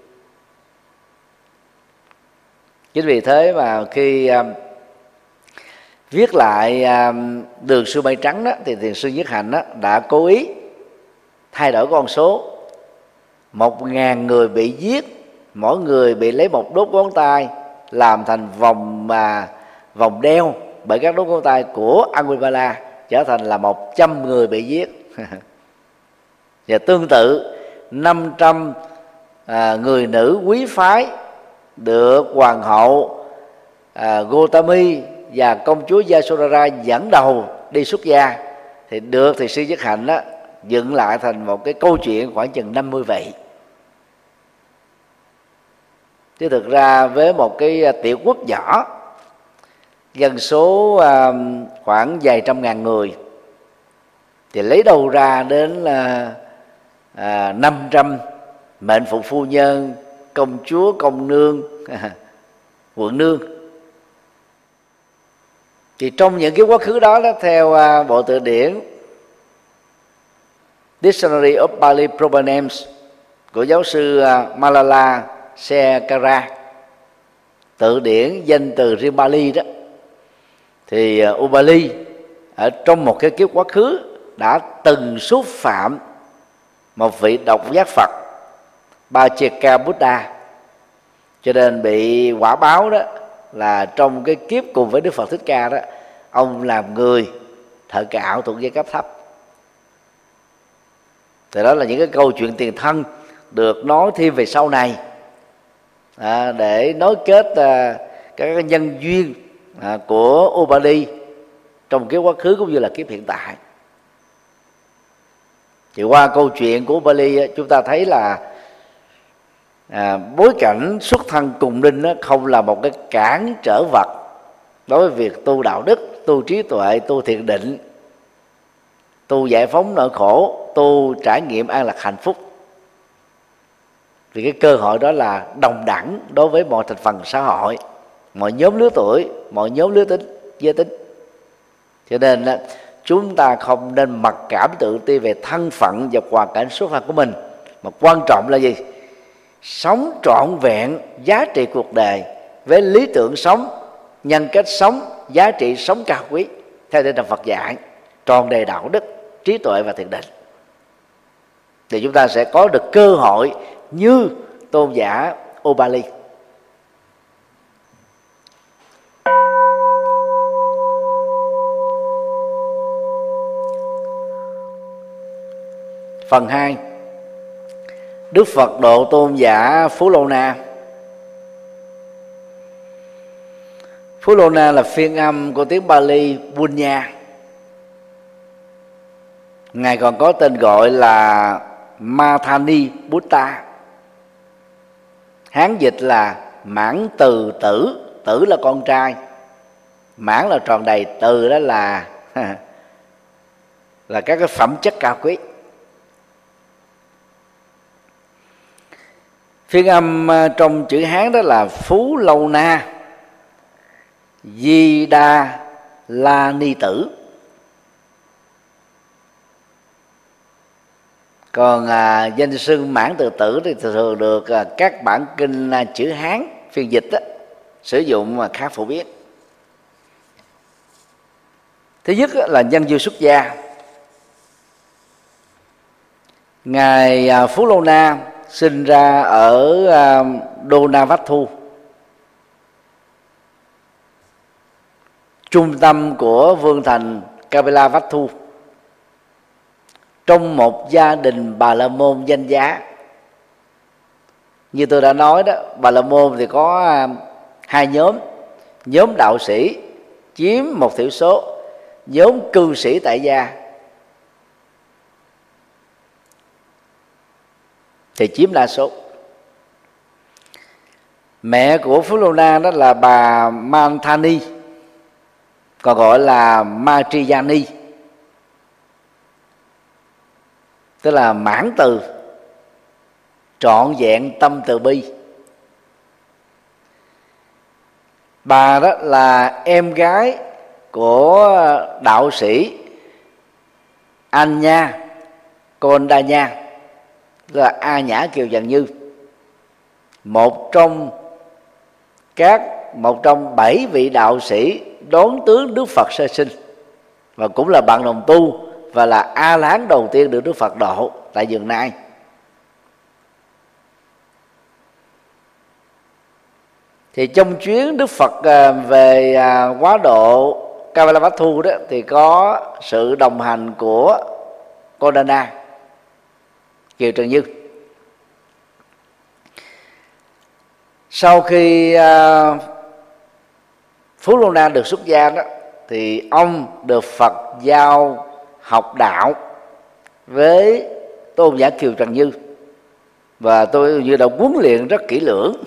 Chính vì thế mà khi viết lại Đường Sư Mây Trắng đó, thì Thiền sư Nhất Hạnh đó đã cố ý thay đổi con số. 1.000 người bị giết, mỗi người bị lấy một đốt ngón tay làm thành vòng đeo bởi các đốt ngón tay của Angulimala, trở thành là 100 người bị giết. Và tương tự 500 người nữ quý phái được hoàng hậu Gautami và công chúa Yasodhara dẫn đầu đi xuất gia, thì được thì sư Nhất Hạnh đó dựng lại thành một cái câu chuyện khoảng chừng 50 vị. Chứ thực ra với một cái tiểu quốc nhỏ dân số khoảng vài trăm ngàn người thì lấy đâu ra đến 500 mệnh phụ phu nhân, công chúa, công nương, quận nương. Thì trong những cái quá khứ đó, theo bộ từ điển Dictionary of Pali Proper Names của giáo sư Malala Sekara, từ điển danh từ riêng Bali đó, thì Ubali ở trong một cái kiếp quá khứ đã từng xúc phạm một vị độc giác Phật Bacheka Buddha, cho nên bị quả báo đó là trong cái kiếp cùng với Đức Phật Thích Ca đó, ông làm người thợ cạo thuộc giai cấp thấp. Thì đó là những cái câu chuyện tiền thân được nói thêm về sau này để nối kết các nhân duyên của Ubali trong kiếp quá khứ cũng như là kiếp hiện tại. Thì qua câu chuyện của Ubali chúng ta thấy là bối cảnh xuất thân cùng đinh không là một cái cản trở vật đối với việc tu đạo đức, tu trí tuệ, tu thiền định, tu giải phóng nỗi khổ, tu trải nghiệm an lạc hạnh phúc. vì cái cơ hội đó là đồng đẳng đối với mọi thành phần xã hội, mọi nhóm lứa tuổi, mọi nhóm lứa tính, giới tính. Cho nên chúng ta không nên mặc cảm tự ti về thân phận và hoàn cảnh xuất thân của mình, mà quan trọng là gì? Sống trọn vẹn giá trị cuộc đời với lý tưởng sống, nhân cách sống, giá trị sống cao quý theo tinh thần Phật dạy, tròn đầy đạo đức, trí tuệ và thiền định, thì chúng ta sẽ có được cơ hội như tôn giả Ubali. Phần 2, Đức Phật độ tôn giả Phú Lô Na. Phú Lô Na là phiên âm của tiếng Pali Punya. Ngài còn có tên gọi là Mathani Buddha. Hán dịch là mãn từ tử, tử là con trai, mãn là tròn đầy, từ đó là các cái phẩm chất cao quý. Phiên âm trong chữ Hán đó là Phú Lâu Na Di Đa La Ni Tử. Còn danh xưng mãn từ tử thì thường được các bản kinh chữ Hán phiên dịch đó, sử dụng mà khá phổ biến. Thứ nhất là nhân duyên xuất gia. Ngài Phú Lô Na sinh ra ở Đô Na Vát Thu, trung tâm của vương thành Kapila Vát Thu, trong một gia đình Bà La Môn danh giá. Như tôi đã nói đó, Bà La Môn thì có hai nhóm: nhóm đạo sĩ chiếm một thiểu số, nhóm cư sĩ tại gia thì chiếm đa số. Mẹ của Phú Lô Na đó là bà Manthani, còn gọi là Matriyani, tức là mãn từ, trọn vẹn tâm từ bi. Bà đó là em gái của đạo sĩ Anya Kondanya, tức là A Nhã Kiều Trần Như, một trong 7 vị đạo sĩ đón tướng Đức Phật sơ sinh, và cũng là bạn đồng tu và là A La Hán đầu tiên được Đức Phật độ tại vườn Nai. Thì trong chuyến Đức Phật về quá độ Kapilavatthu đó thì có sự đồng hành của Kondana Kiều Trần Như. Sau khi Phú Lô Na được xuất gia đó, thì ông được Phật giao học đạo với tôn giả Kiều Trần Như, và tôi như đã huấn luyện rất kỹ lưỡng.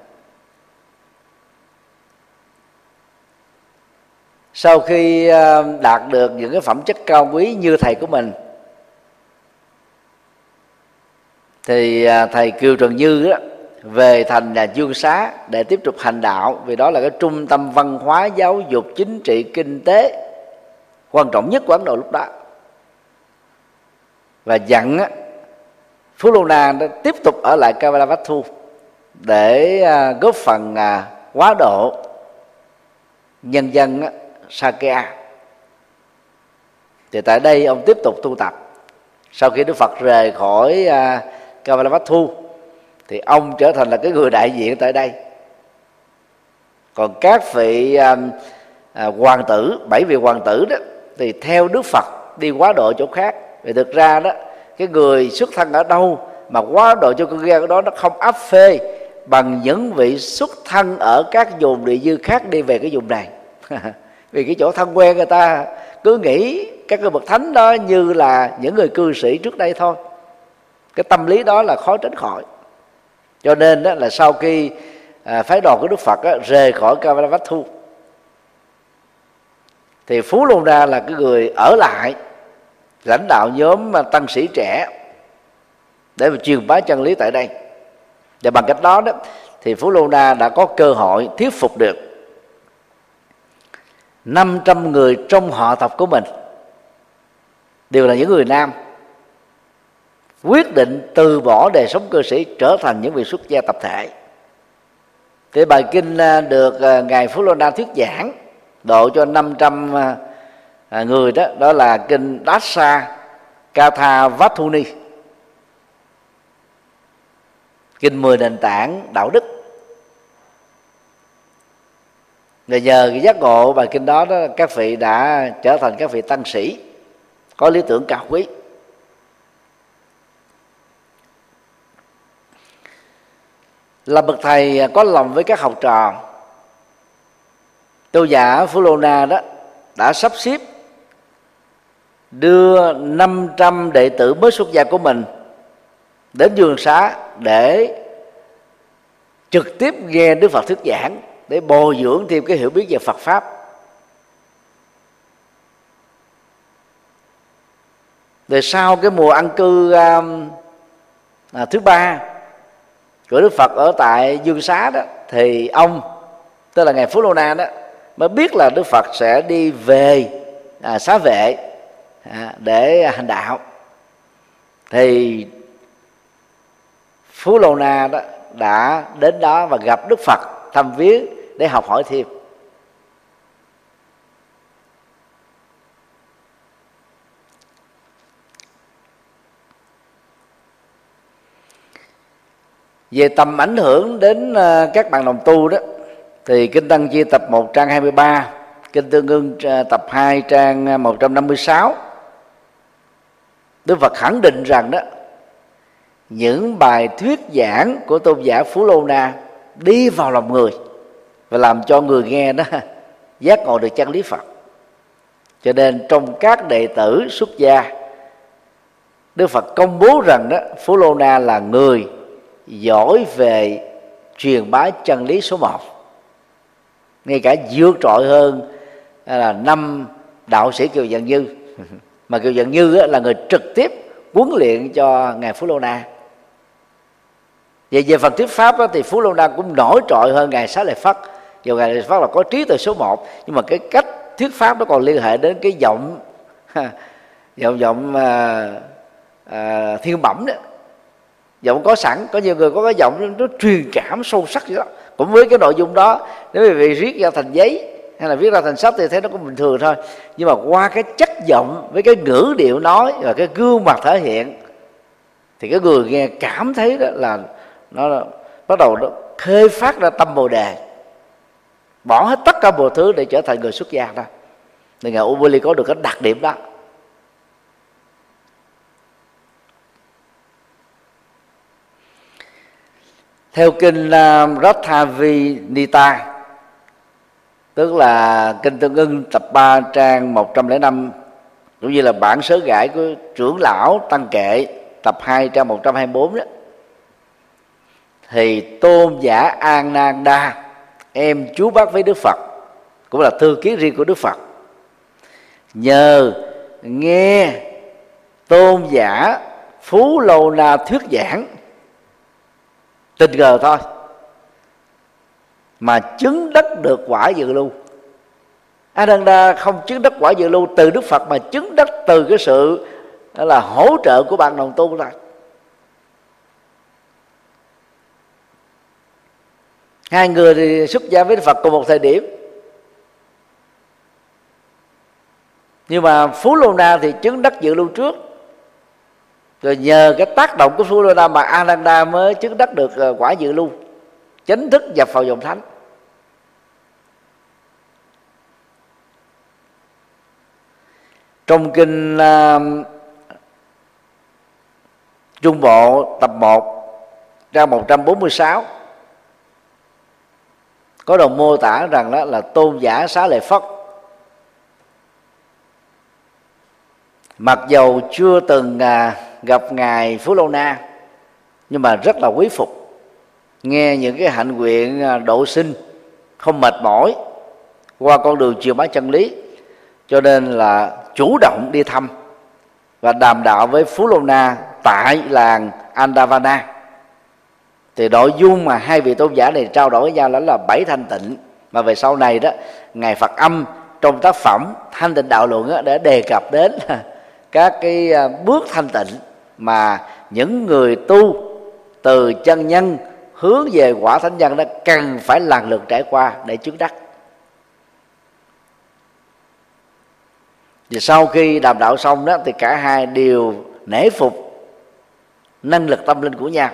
Sau khi đạt được những cái phẩm chất cao quý như thầy của mình, thì thầy Kiều Trần Như đó về thành là Dương Xá để tiếp tục hành đạo, vì đó là cái trung tâm văn hóa, giáo dục, chính trị, kinh tế quan trọng nhất của Ấn Độ lúc đó. Và dặn Phú Lô Na đã tiếp tục ở lại Kapilavatthu để góp phần hóa độ nhân dân Sakya. Thì tại đây ông tiếp tục tu tập. Sau khi Đức Phật rời khỏi Kapilavatthu thì ông trở thành là cái người đại diện tại đây. Còn các vị hoàng tử, 7 vị hoàng tử đó thì theo Đức Phật đi hóa độ chỗ khác. Vì thực ra đó, cái người xuất thân ở đâu mà hóa độ cho con ghe đó nó không áp phê bằng những vị xuất thân ở các vùng địa dư khác đi về cái vùng này. Vì cái chỗ thân quen người ta cứ nghĩ các cái bậc thánh đó như là những người cư sĩ trước đây thôi. Cái tâm lý đó là khó tránh khỏi. Cho nên đó là sau khi phái đoàn của Đức Phật đó, rời khỏi Kapilavatthu, thì Phú Lô Na là cái người ở lại lãnh đạo nhóm tăng sĩ trẻ để mà truyền bá chân lý tại đây. Và bằng cách đó thì Phú Lô Na đã có cơ hội thuyết phục được 500 người trong họ tộc của mình, đều là những người nam, quyết định từ bỏ đời sống cư sĩ, trở thành những vị xuất gia tập thể. Thì bài kinh được ngài Phú Lô Na thuyết giảng độ cho 500 người đó, đó là kinh Dasa Katha Vathuni, kinh 10 nền tảng đạo đức. Và nhờ cái giác ngộ bài kinh đó, các vị đã trở thành các vị tăng sĩ có lý tưởng cao quý. Là bậc thầy có lòng với các học trò, tôn giả Phú Lô Na đó đã sắp xếp đưa 500 đệ tử mới xuất gia của mình đến Dương Xá để trực tiếp nghe Đức Phật thuyết giảng, để bồi dưỡng thêm cái hiểu biết về Phật pháp. Rồi sau cái mùa an cư thứ 3 của Đức Phật ở tại Dương Xá đó, thì ông, tức là ngài Phú Lô Na đó, mới biết là Đức Phật sẽ đi về Xá Vệ để hành đạo. Thì Phú Lô Na đó đã đến đó và gặp Đức Phật, thăm viếng để học hỏi thêm. Về tầm ảnh hưởng đến các bạn đồng tu đó, thì Kinh Tăng Chi tập 1 trang 23, Kinh Tương Ưng tập 2 trang 156, Đức Phật khẳng định rằng đó, những bài thuyết giảng của tôn giả Phú Lô Na đi vào lòng người và làm cho người nghe đó giác ngộ được chân lý Phật. Cho nên trong các đệ tử xuất gia, Đức Phật công bố rằng đó, Phú Lô Na là người giỏi về truyền bá chân lý số 1, ngay cả vượt trội hơn là 5 đạo sĩ Kiều Dận Như. Mà Kiều Dận Như là người trực tiếp huấn luyện cho ngài Phú Lô Na. Về phần thuyết pháp đó, thì Phú Lô Na cũng nổi trội hơn ngài Xá Lợi Phất. Dù ngài Xá Lợi Phất là có trí tuệ số 1, nhưng mà cái cách thuyết pháp nó còn liên hệ đến cái giọng thiên bẩm đó, giọng có sẵn. Có nhiều người có cái giọng nó truyền cảm sâu sắc vậy đó. Cũng với cái nội dung đó, nếu quý vị viết ra thành giấy hay là viết ra thành sách thì thấy nó cũng bình thường thôi, nhưng mà qua cái chất giọng với cái ngữ điệu nói và cái gương mặt thể hiện thì cái người nghe cảm thấy đó là nó bắt đầu nó khơi phát ra tâm Bồ Đề, bỏ hết tất cả mọi thứ để trở thành người xuất gia đó. Thì ngài Ubali có được cái đặc điểm đó. Theo kinh Rathavinita, tức là kinh Tương Ưng tập 3 trang 105, cũng như là bản sớ gãi của trưởng lão Tăng Kệ tập 2 trang 124 đó, thì tôn giả Ananda, em chú bác với Đức Phật, cũng là thư ký riêng của Đức Phật, nhờ nghe tôn giả Phú Lô Na thuyết giảng tình cờ thôi mà chứng đắc được quả dự lưu. Ananda không chứng đắc quả dự lưu từ Đức Phật, mà chứng đắc từ cái sự đó là hỗ trợ của bạn đồng tu thôi. Hai người thì xuất gia với Đức Phật cùng một thời điểm, nhưng mà Phú Lô Na thì chứng đắc dự lưu trước, rồi nhờ cái tác động của Phú Lô Na mà Ananda mới chứng đắc được quả dự lưu, chính thức nhập vào dòng thánh. Trong kinh Trung Bộ tập 1 trang 146 có đoạn mô tả rằng đó là tôn giả Xá Lợi Phất mặc dầu chưa từng gặp ngài Phú Lô Na, nhưng mà rất là quý phục, nghe những cái hạnh nguyện độ sinh không mệt mỏi qua con đường truyền bá chân lý, cho nên là chủ động đi thăm và đàm đạo với Phú Lô Na tại làng Andavana. Thì nội dung mà hai vị tôn giả này trao đổi với nhau đó là 7 thanh tịnh, mà về sau này đó ngài Phật Âm trong tác phẩm Thanh Tịnh Đạo Luận đã đề cập đến các cái bước thanh tịnh mà những người tu từ chân nhân hướng về quả thánh nhân đó cần phải lần lượt trải qua để chứng đắc. Và sau khi đàm đạo xong đó thì cả hai đều nể phục năng lực tâm linh của nhau,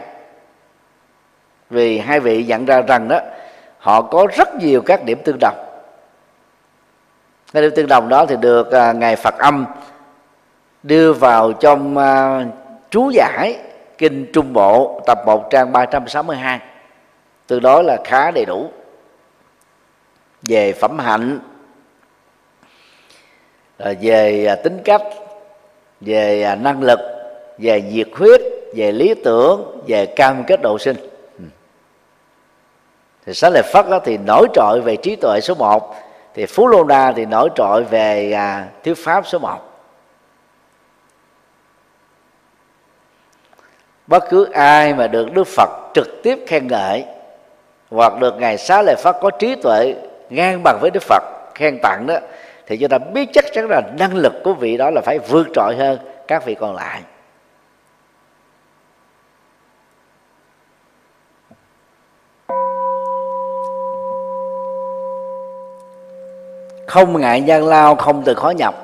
vì hai vị nhận ra rằng đó họ có rất nhiều các điểm tương đồng. Cái điểm tương đồng đó thì được ngài Phật Âm đưa vào trong chú giải Kinh Trung Bộ tập 1 trang 362, từ đó là khá đầy đủ về phẩm hạnh, về tính cách, về năng lực, về nhiệt huyết, về lý tưởng, về cam kết độ sinh. Thì Xá Lợi Phất thì nổi trội về trí tuệ số 1, thì Phú Lô Na thì nổi trội về thuyết pháp số 1. Bất cứ ai mà được Đức Phật trực tiếp khen ngợi, hoặc được ngài Xá Lợi Phất có trí tuệ ngang bằng với Đức Phật khen tặng đó, thì chúng ta biết chắc chắn là năng lực của vị đó là phải vượt trội hơn các vị còn lại. Không ngại gian lao, không từ khó nhập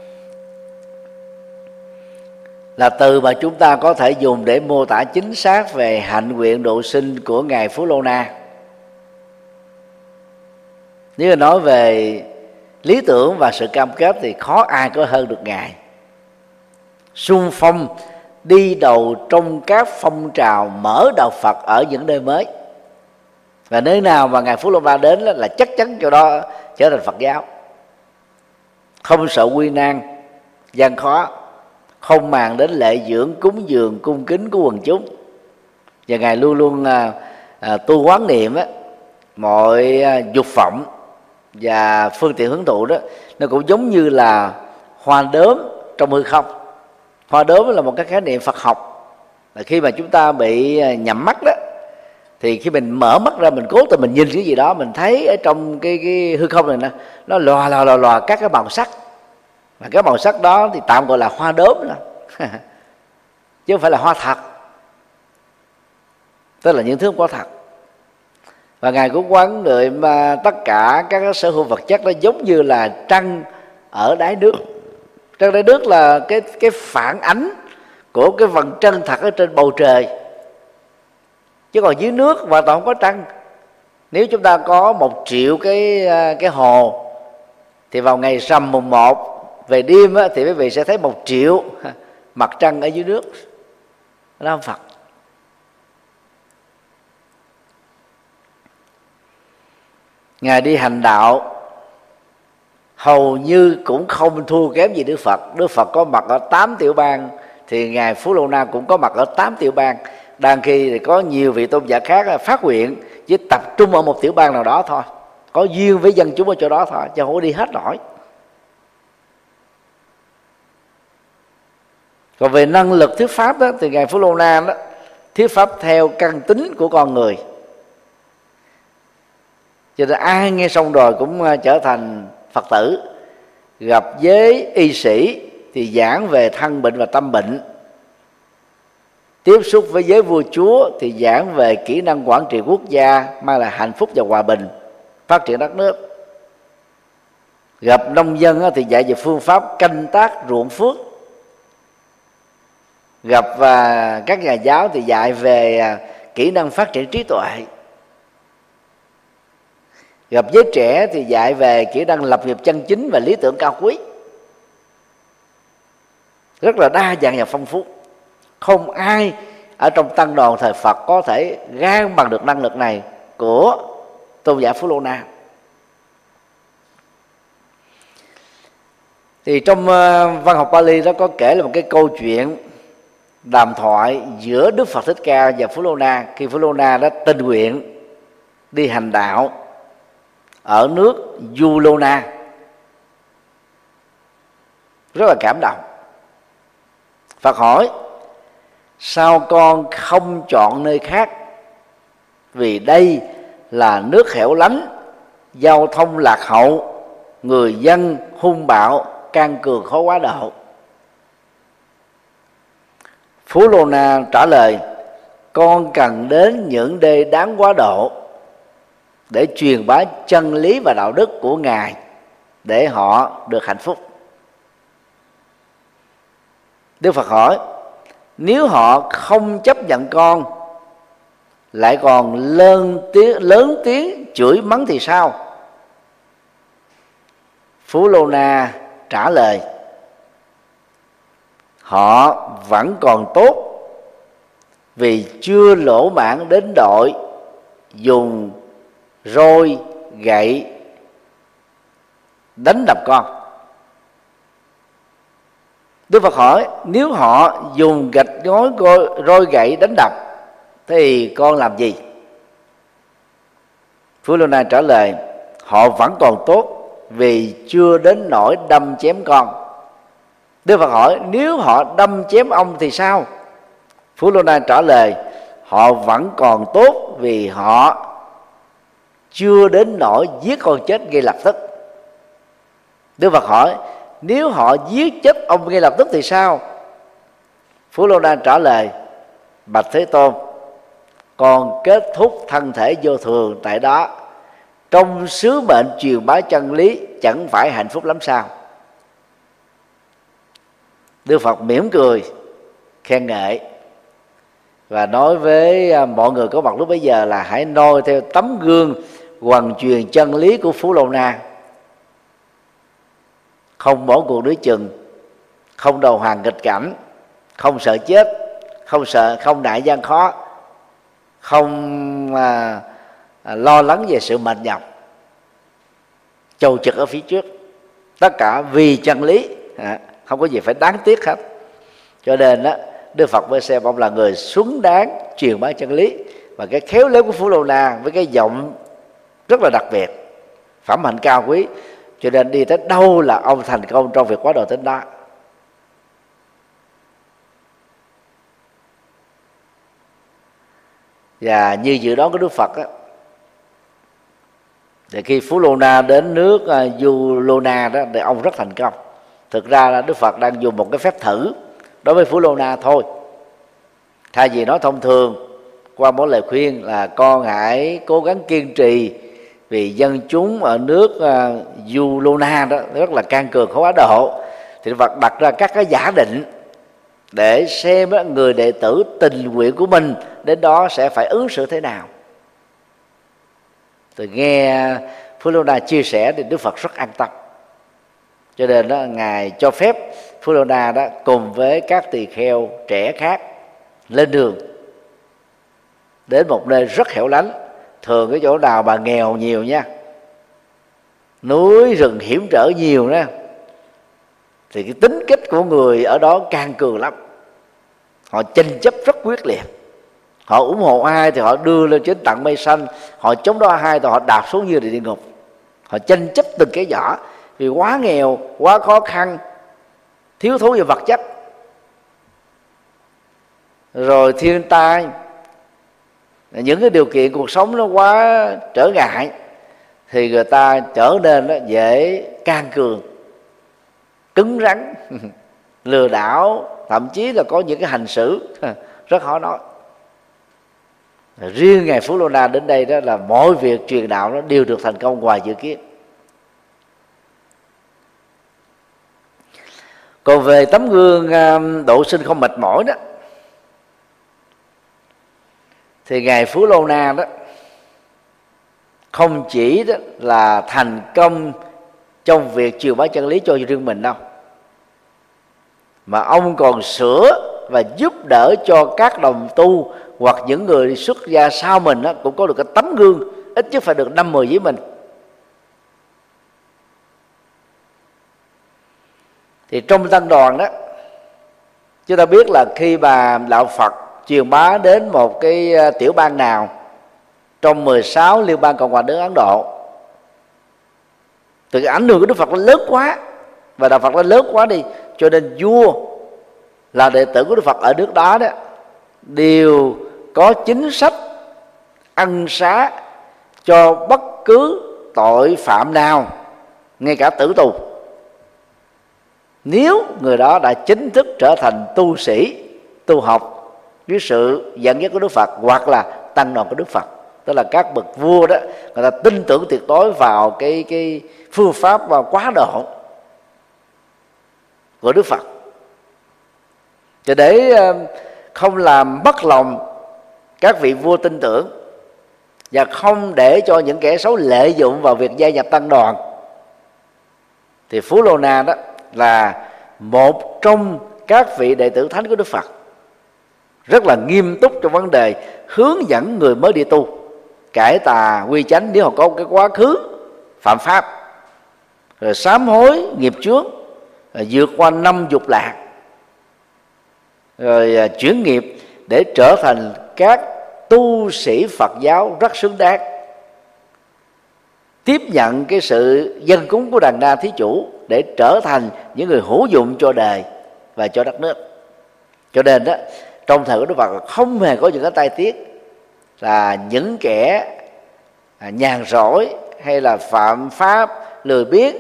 là từ mà chúng ta có thể dùng để mô tả chính xác về hạnh nguyện độ sinh của ngài Phú Lô Na. Nếu mà nói về lý tưởng và sự cam kết thì khó ai có hơn được ngài. Xung phong đi đầu trong các phong trào mở đạo Phật ở những nơi mới, và nơi nào mà ngài Phú Lô Na đến là chắc chắn chỗ đó trở thành Phật giáo. Không sợ nguy nan gian khó, không màng đến lễ dưỡng cúng dường cung kính của quần chúng, và ngài luôn luôn tu quán niệm mọi dục vọng và phương tiện hưởng thụ đó nó cũng giống như là hoa đốm trong hư không. Hoa đốm là một cái khái niệm Phật học, là khi mà chúng ta bị nhắm mắt đó, thì khi mình mở mắt ra, mình cố tình mình nhìn cái gì đó, mình thấy ở trong cái hư không này nó lòa các cái màu sắc, và cái màu sắc đó thì tạm gọi là hoa đốm đó. Chứ không phải là hoa thật, tức là những thứ không có thật. Và ngài cũng quán niệm tất cả các sở hữu vật chất đó giống như là trăng ở đáy nước. Trăng đáy nước là cái phản ánh của cái vầng trăng thật ở trên bầu trời, chứ còn dưới nước hoàn toàn không có trăng. Nếu chúng ta có 1 triệu cái hồ, thì vào ngày rằm mùng 1 về đêm thì quý vị sẽ thấy 1 triệu mặt trăng ở dưới nước. Đó là Phật. Ngài đi hành đạo hầu như cũng không thua kém gì Đức Phật. Đức Phật có mặt ở 8 tiểu bang, thì ngài Phú Lô Na cũng có mặt ở 8 tiểu bang. Đang khi thì có nhiều vị tôn giả khác phát nguyện chỉ tập trung ở một tiểu bang nào đó thôi, có duyên với dân chúng ở chỗ đó thôi, chứ không có đi hết nổi. Còn về năng lực thuyết pháp đó, thì ngài Phú Lô Na đó thuyết pháp theo căn tính của con người, cho nên ai nghe xong rồi cũng trở thành Phật tử. Gặp với y sĩ thì giảng về thân bệnh và tâm bệnh, tiếp xúc với giới vua chúa thì giảng về kỹ năng quản trị quốc gia, mang lại hạnh phúc và hòa bình, phát triển đất nước. Gặp nông dân thì dạy về phương pháp canh tác ruộng phước. Gặp các nhà giáo thì dạy về kỹ năng phát triển trí tuệ. Gặp giới trẻ thì dạy về kỹ năng lập nghiệp chân chính và lý tưởng cao quý. Rất là đa dạng và phong phú. Không ai ở trong tăng đoàn thời Phật có thể ngang bằng được năng lực này của tôn giả Phú Lô Na. Thì trong văn học Pali đó có kể là một cái câu chuyện đàm thoại giữa Đức Phật Thích Ca và Phú Lô Na, khi Phú Lô Na đã tình nguyện đi hành đạo ở nước Du Lô Na. Rất là cảm động. Phật hỏi: sao con không chọn nơi khác vì đây là nước hẻo lánh, giao thông lạc hậu, người dân hung bạo, can cường khó quá độ. Phú Lô Na trả lời: con cần đến những nơi đáng quá độ để truyền bá chân lý và đạo đức của Ngài, để họ được hạnh phúc. Đức Phật hỏi: nếu họ không chấp nhận con, lại còn lớn tiếng chửi mắng thì sao? Phú Lô Na trả lời: họ vẫn còn tốt, vì chưa lỗ mãn đến độ dùng roi gậy đánh đập con. Đức Phật hỏi: nếu họ dùng gạch ngói roi gậy đánh đập thì con làm gì? Phú Lô Na trả lời: họ vẫn còn tốt, vì chưa đến nỗi đâm chém con. Đức Phật hỏi: nếu họ đâm chém ông thì sao? Phú Lô Na trả lời: họ vẫn còn tốt, vì họ chưa đến nỗi giết con chết ngay lập tức. Đức Phật hỏi: nếu họ giết chết ông ngay lập tức thì sao? Phú Lô Na trả lời: bạch Thế Tôn, con kết thúc thân thể vô thường tại đó, trong sứ mệnh truyền bá chân lý, chẳng phải hạnh phúc lắm sao? Đức Phật mỉm cười khen ngợi và nói với mọi người có mặt lúc bấy giờ là hãy noi theo tấm gương hoằng truyền chân lý của Phú Lô Na, không bỏ cuộc nửa chừng, không đầu hàng nghịch cảnh, không sợ chết, không ngại gian khó, không lo lắng về sự mệt nhọc, chầu trực ở phía trước, tất cả vì chân lý, không có gì phải đáng tiếc hết. Cho nên đó, Đức Phật mới xem ông là người xứng đáng truyền bá chân lý. Và cái khéo léo của Phú Lô Na với cái giọng rất là đặc biệt, phẩm hạnh cao quý, cho nên đi tới đâu là ông thành công trong việc quá độ tính đó. Và như dự đoán của Đức Phật á, thì khi Phú Lô Na đến nước Du Lô Na đó, thì ông rất thành công. Thực ra là Đức Phật đang dùng một cái phép thử đối với Phú Lô Na thôi. Thay vì nói thông thường qua mỗi lời khuyên là con hãy cố gắng kiên trì, vì dân chúng ở nước Du Lô Na đó rất là can cường khó quá độ, thì Đức Phật đặt ra các cái giả định để xem người đệ tử tình nguyện của mình đến đó sẽ phải ứng xử thế nào. Từ nghe Phú Lô Na chia sẻ thì Đức Phật rất an tâm. Cho nên đó, Ngài cho phép Phú Lô Na đó cùng với các tỳ kheo trẻ khác lên đường đến một nơi rất hẻo lánh. Thường cái chỗ nào mà nghèo nhiều nha, núi rừng hiểm trở nhiều đó, thì cái tính cách của người ở đó can cường lắm. Họ tranh chấp rất quyết liệt. Họ ủng hộ ai thì họ đưa lên trên tận mây xanh, họ chống đối ai thì họ đạp xuống như địa ngục. Họ tranh chấp từng cái nhỏ, vì quá nghèo, quá khó khăn, thiếu thốn về vật chất, rồi thiên tai, những cái điều kiện cuộc sống nó quá trở ngại, thì người ta trở nên nó dễ can cường, cứng rắn, lừa đảo, thậm chí là có những cái hành xử rất khó nói. Riêng Ngài Phú Lô Na đến đây đó là mọi việc truyền đạo nó đều được thành công ngoài dự kiến. Còn về tấm gương độ sinh không mệt mỏi đó, thì Ngài Phú Lô Na đó không chỉ đó là thành công trong việc truyền bá chân lý cho riêng mình đâu, mà ông còn sửa và giúp đỡ cho các đồng tu hoặc những người xuất gia sau mình đó, cũng có được cái tấm gương ít nhất phải được 5-10 với mình. Thì trong tăng đoàn đó, chúng ta biết là khi mà đạo Phật truyền bá đến một cái tiểu bang nào trong 16 liên bang Cộng hòa nước Ấn Độ, từ cái ảnh hưởng của Đức Phật nó lớn quá, và đạo Phật nó lớn quá đi, cho nên vua là đệ tử của Đức Phật ở nước đó đó đều có chính sách ân xá cho bất cứ tội phạm nào, ngay cả tử tù, nếu người đó đã chính thức trở thành tu sĩ tu học dưới sự dẫn dắt của Đức Phật hoặc là tăng đoàn của Đức Phật. Tức là các bậc vua đó, người ta tin tưởng tuyệt đối vào cái phương pháp và quá độ của Đức Phật. Cho để không làm mất lòng các vị vua tin tưởng và không để cho những kẻ xấu lợi dụng vào việc gia nhập tăng đoàn, thì Phú Lô Na đó là một trong các vị đệ tử thánh của Đức Phật, rất là nghiêm túc trong vấn đề hướng dẫn người mới đi tu cải tà quy chánh nếu họ có cái quá khứ phạm pháp, rồi sám hối nghiệp chướng, rồi vượt qua 5 dục lạc, rồi chuyển nghiệp để trở thành các tu sĩ Phật giáo rất xứng đáng, tiếp nhận cái sự dân cúng của đàn na thí chủ để trở thành những người hữu dụng cho đời và cho đất nước. Cho nên đó, trong thời của Đức Phật không hề có những cái tai tiếng là những kẻ nhàn rỗi hay là phạm pháp lười biếng,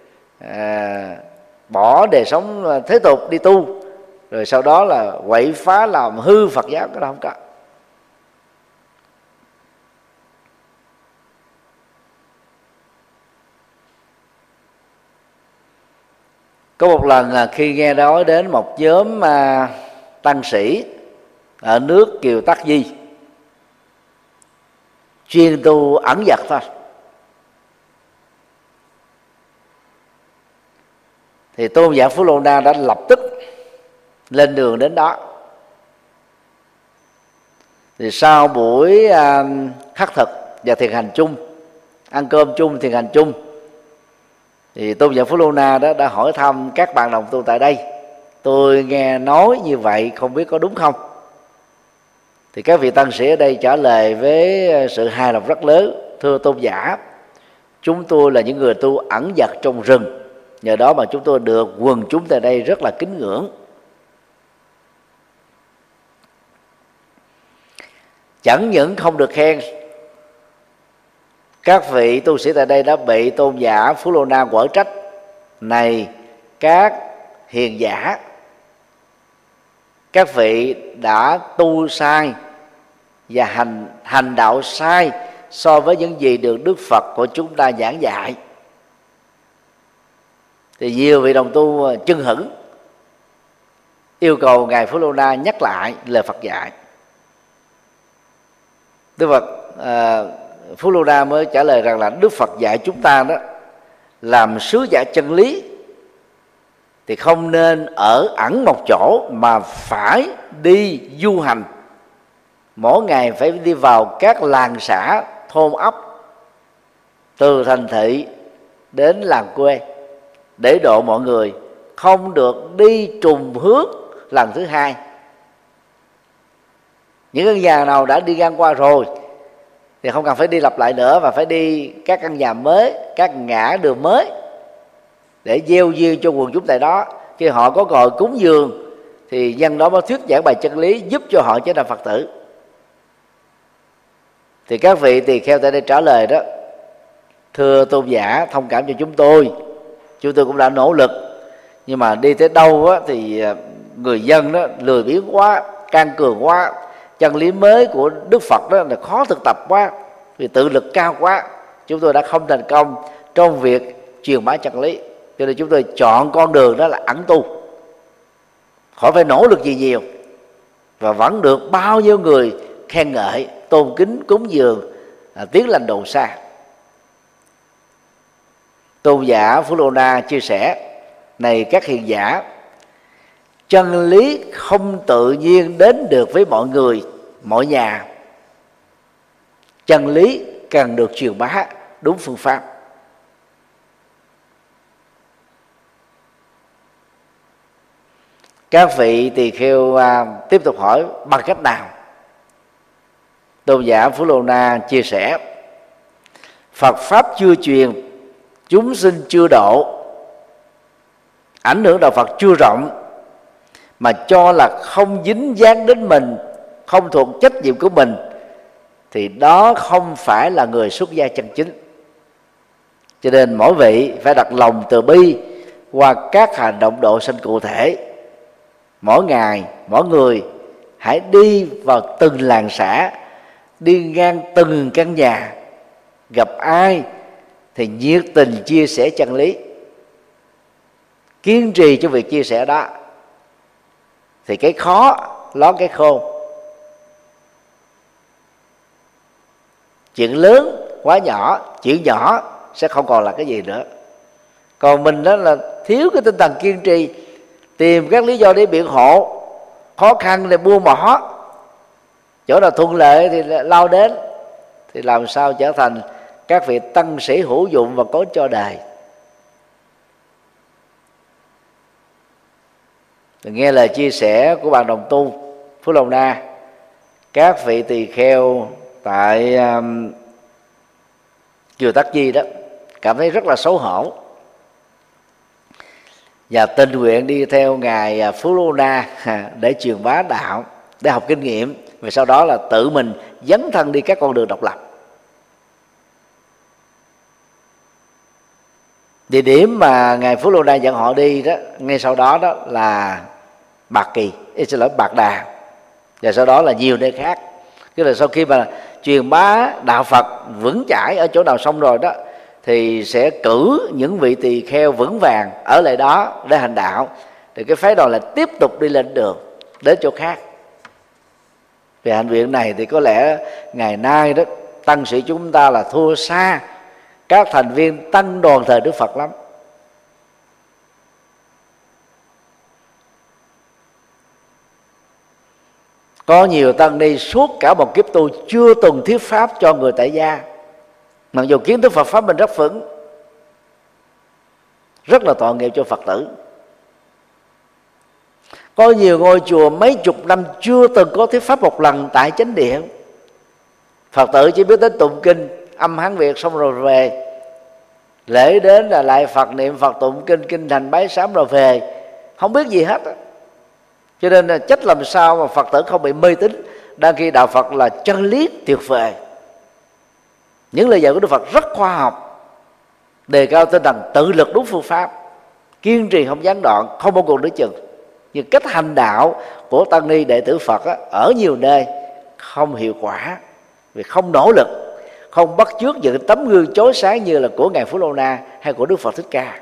bỏ đời sống thế tục đi tu, rồi sau đó là quậy phá làm hư Phật giáo. Cái đó không có. Có một lần khi nghe nói đến một nhóm tăng sĩ ở nước Kiều Tắc Di chuyên tu ẩn dật thôi, thì tôn giả Phú Lô Na đã lập tức lên đường đến đó. Thì sau buổi khắc thực và thiền hành chung, ăn cơm chung, thiền hành chung, thì tôn giả Phú Lô Na đó đã hỏi thăm các bạn đồng tu tại đây: tôi nghe nói như vậy không biết có đúng không? Thì các vị tăng sĩ ở đây trả lời với sự hài lòng rất lớn: thưa tôn giả, chúng tôi là những người tu ẩn dật trong rừng, nhờ đó mà chúng tôi được quần chúng tại đây rất là kính ngưỡng. Chẳng những không được khen, các vị tu sĩ tại đây đã bị tôn giả Phú Lô Na quở trách: này các hiền giả, các vị đã tu sai và hành đạo sai so với những gì được Đức Phật của chúng ta giảng dạy. Thì nhiều vị đồng tu chưng hửng yêu cầu ngài Phú Lô Na nhắc lại lời Phật dạy. Đức Phật Phú Lô Na mới trả lời rằng là Đức Phật dạy chúng ta đó, làm sứ giả chân lý thì không nên ở ẩn một chỗ mà phải đi du hành, mỗi ngày phải đi vào các làng xã thôn ấp, từ thành thị đến làng quê, để độ mọi người, không được đi trùng hướng lần thứ hai. Những căn nhà nào đã đi ngang qua rồi thì không cần phải đi lặp lại nữa, mà phải đi các căn nhà mới, các ngã đường mới để gieo duyên cho quần chúng tại đó. Khi họ có ngồi cúng dường thì nhân đó mới thuyết giảng bài chân lý, giúp cho họ trở thành Phật tử. Thì các vị tỳ kheo tại đây trả lời đó: thưa tôn giả, thông cảm cho chúng tôi cũng đã nỗ lực, nhưng mà đi tới đâu á, thì người dân đó lười biếng quá, can cường quá, chân lý mới của Đức Phật đó là khó thực tập quá, vì tự lực cao quá, chúng tôi đã không thành công trong việc truyền bá chân lý. Cho nên chúng tôi chọn con đường đó là ẩn tu, khỏi phải nỗ lực gì nhiều, và vẫn được bao nhiêu người khen ngợi, tôn kính, cúng dường, tiếng lành đồn xa. Tôn giả Phú Lô Na chia sẻ: này các hiền giả, chân lý không tự nhiên đến được với mọi người, mọi nhà. Chân lý cần được truyền bá đúng phương pháp. Các vị tỳ kheo tiếp tục hỏi: bằng cách nào? Tôn giả Phú Lô Na chia sẻ: Phật pháp chưa truyền, chúng sinh chưa độ, ảnh hưởng đạo Phật chưa rộng, mà cho là không dính dáng đến mình, không thuộc trách nhiệm của mình, thì đó không phải là người xuất gia chân chính. Cho nên mỗi vị phải đặt lòng từ bi qua các hành động độ sanh cụ thể. Mỗi ngày, mỗi người hãy đi vào từng làng xã, đi ngang từng căn nhà, gặp ai thì nhiệt tình chia sẻ chân lý, kiên trì cho việc chia sẻ đó, thì cái khó ló cái khôn. Chuyện lớn quá nhỏ, chuyện nhỏ sẽ không còn là cái gì nữa. Còn mình đó là thiếu cái tinh thần kiên trì, tìm các lý do để biện hộ, khó khăn để buông bỏ, chỗ nào thuận lợi thì lao đến, thì làm sao trở thành các vị tăng sĩ hữu dụng và có cho đời. Nghe lời chia sẻ của bạn đồng tu Phú Long Na, các vị tỳ kheo tại chùa Tắc Di đó cảm thấy rất là xấu hổ và tình nguyện đi theo ngài Phú Lô Na để truyền bá đạo, để học kinh nghiệm, và sau đó là tự mình dấn thân đi các con đường độc lập. Địa điểm mà ngài Phú Lô Na dẫn họ đi đó, ngay sau đó đó là Bạc Kỳ, xin lỗi, Bạc Đà, và sau đó là nhiều nơi khác. Tức là sau khi mà truyền bá đạo Phật vững chãi ở chỗ nào xong rồi đó, thì sẽ cử những vị tỳ kheo vững vàng ở lại đó để hành đạo, thì cái phái đoàn lại tiếp tục đi lên đường đến chỗ khác. Về hạnh nguyện này thì có lẽ ngày nay đó tăng sĩ chúng ta là thua xa các thành viên tăng đoàn thời Đức Phật lắm. Có nhiều tăng ni suốt cả một kiếp tu chưa từng thuyết pháp cho người tại gia, mặc dù kiến thức Phật pháp mình rất vững, rất là tội nghiệp cho Phật tử. Có nhiều ngôi chùa mấy chục năm chưa từng có thuyết pháp một lần tại chánh điện. Phật tử chỉ biết đến tụng kinh âm Hán Việt xong rồi về, lễ đến là lại Phật niệm Phật tụng kinh, kinh thành bái sám rồi về, không biết gì hết. Cho nên là trách làm sao mà Phật tử không bị mê tín, đang khi đạo Phật là chân lý tuyệt vời. Những lời dạy của Đức Phật rất khoa học, đề cao tinh thần tự lực đúng phương pháp, kiên trì không gián đoạn, không bao cuộc nửa chừng. Nhưng cách hành đạo của tăng ni đệ tử Phật ở nhiều nơi không hiệu quả, vì không nỗ lực, không bắt chước những tấm gương chói sáng như là của ngài Phú Lô Na hay của Đức Phật Thích Ca.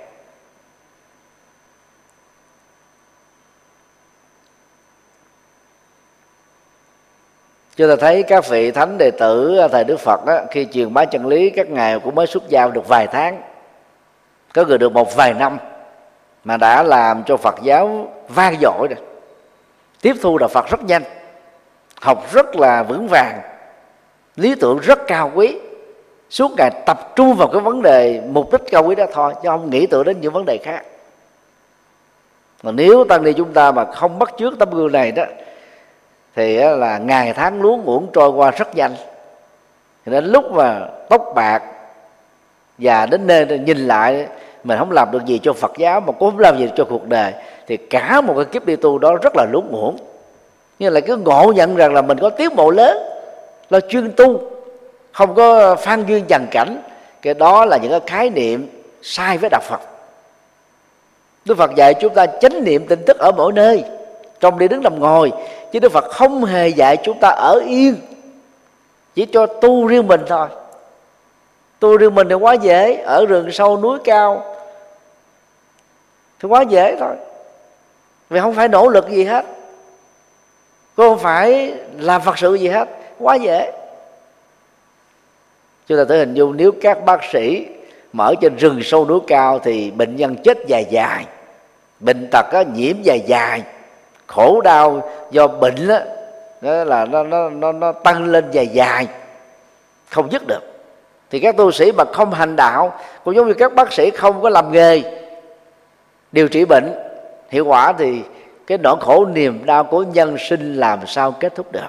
Chúng ta thấy các vị thánh đệ tử thời Đức Phật đó, khi truyền bá chân lý, các ngài cũng mới xuất gia được vài tháng, có người được một vài năm, mà đã làm cho Phật giáo vang dội rồi. Tiếp thu đạo Phật rất nhanh, học rất là vững vàng, lý tưởng rất cao quý. Suốt ngày tập trung vào cái vấn đề mục đích cao quý đó thôi, chứ không nghĩ tưởng đến những vấn đề khác. Mà nếu tăng ni chúng ta mà không bắt chước tấm gương này đó, thì là ngày tháng luống uổng trôi qua rất nhanh. Đến lúc mà tóc bạc và đến nơi nhìn lại mình không làm được gì cho Phật giáo, mà cũng không làm gì cho cuộc đời, thì cả một cái kiếp đi tu đó rất là luống uổng. Nhưng là cứ ngộ nhận rằng là mình có tiến bộ lớn, là chuyên tu, không có phan duyên trần cảnh. Cái đó là những cái khái niệm sai với đạo Phật. Đức Phật dạy chúng ta chánh niệm tỉnh thức ở mỗi nơi, trong đi đứng nằm ngồi, chứ Đức Phật không hề dạy chúng ta ở yên, chỉ cho tu riêng mình thôi. Tu riêng mình thì quá dễ, ở rừng sâu núi cao thì quá dễ thôi, vì không phải nỗ lực gì hết, không phải làm Phật sự gì hết, quá dễ. Chúng ta thử hình dung nếu các bác sĩ mà ở trên rừng sâu núi cao thì bệnh nhân chết dài dài, bệnh tật nhiễm dài dài, khổ đau do bệnh đó là nó tăng lên dài dài, không dứt được. Thì các tu sĩ mà không hành đạo cũng giống như các bác sĩ không có làm nghề điều trị bệnh hiệu quả, thì cái nỗi khổ niềm đau của nhân sinh làm sao kết thúc được.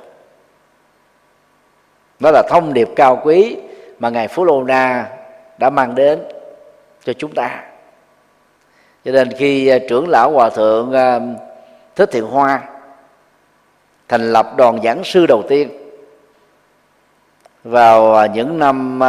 Đó là thông điệp cao quý mà ngài Phú Lô Na đã mang đến cho chúng ta. Cho nên khi trưởng lão hòa thượng Thích Thiện Hoa thành lập đoàn giảng sư đầu tiên, vào những năm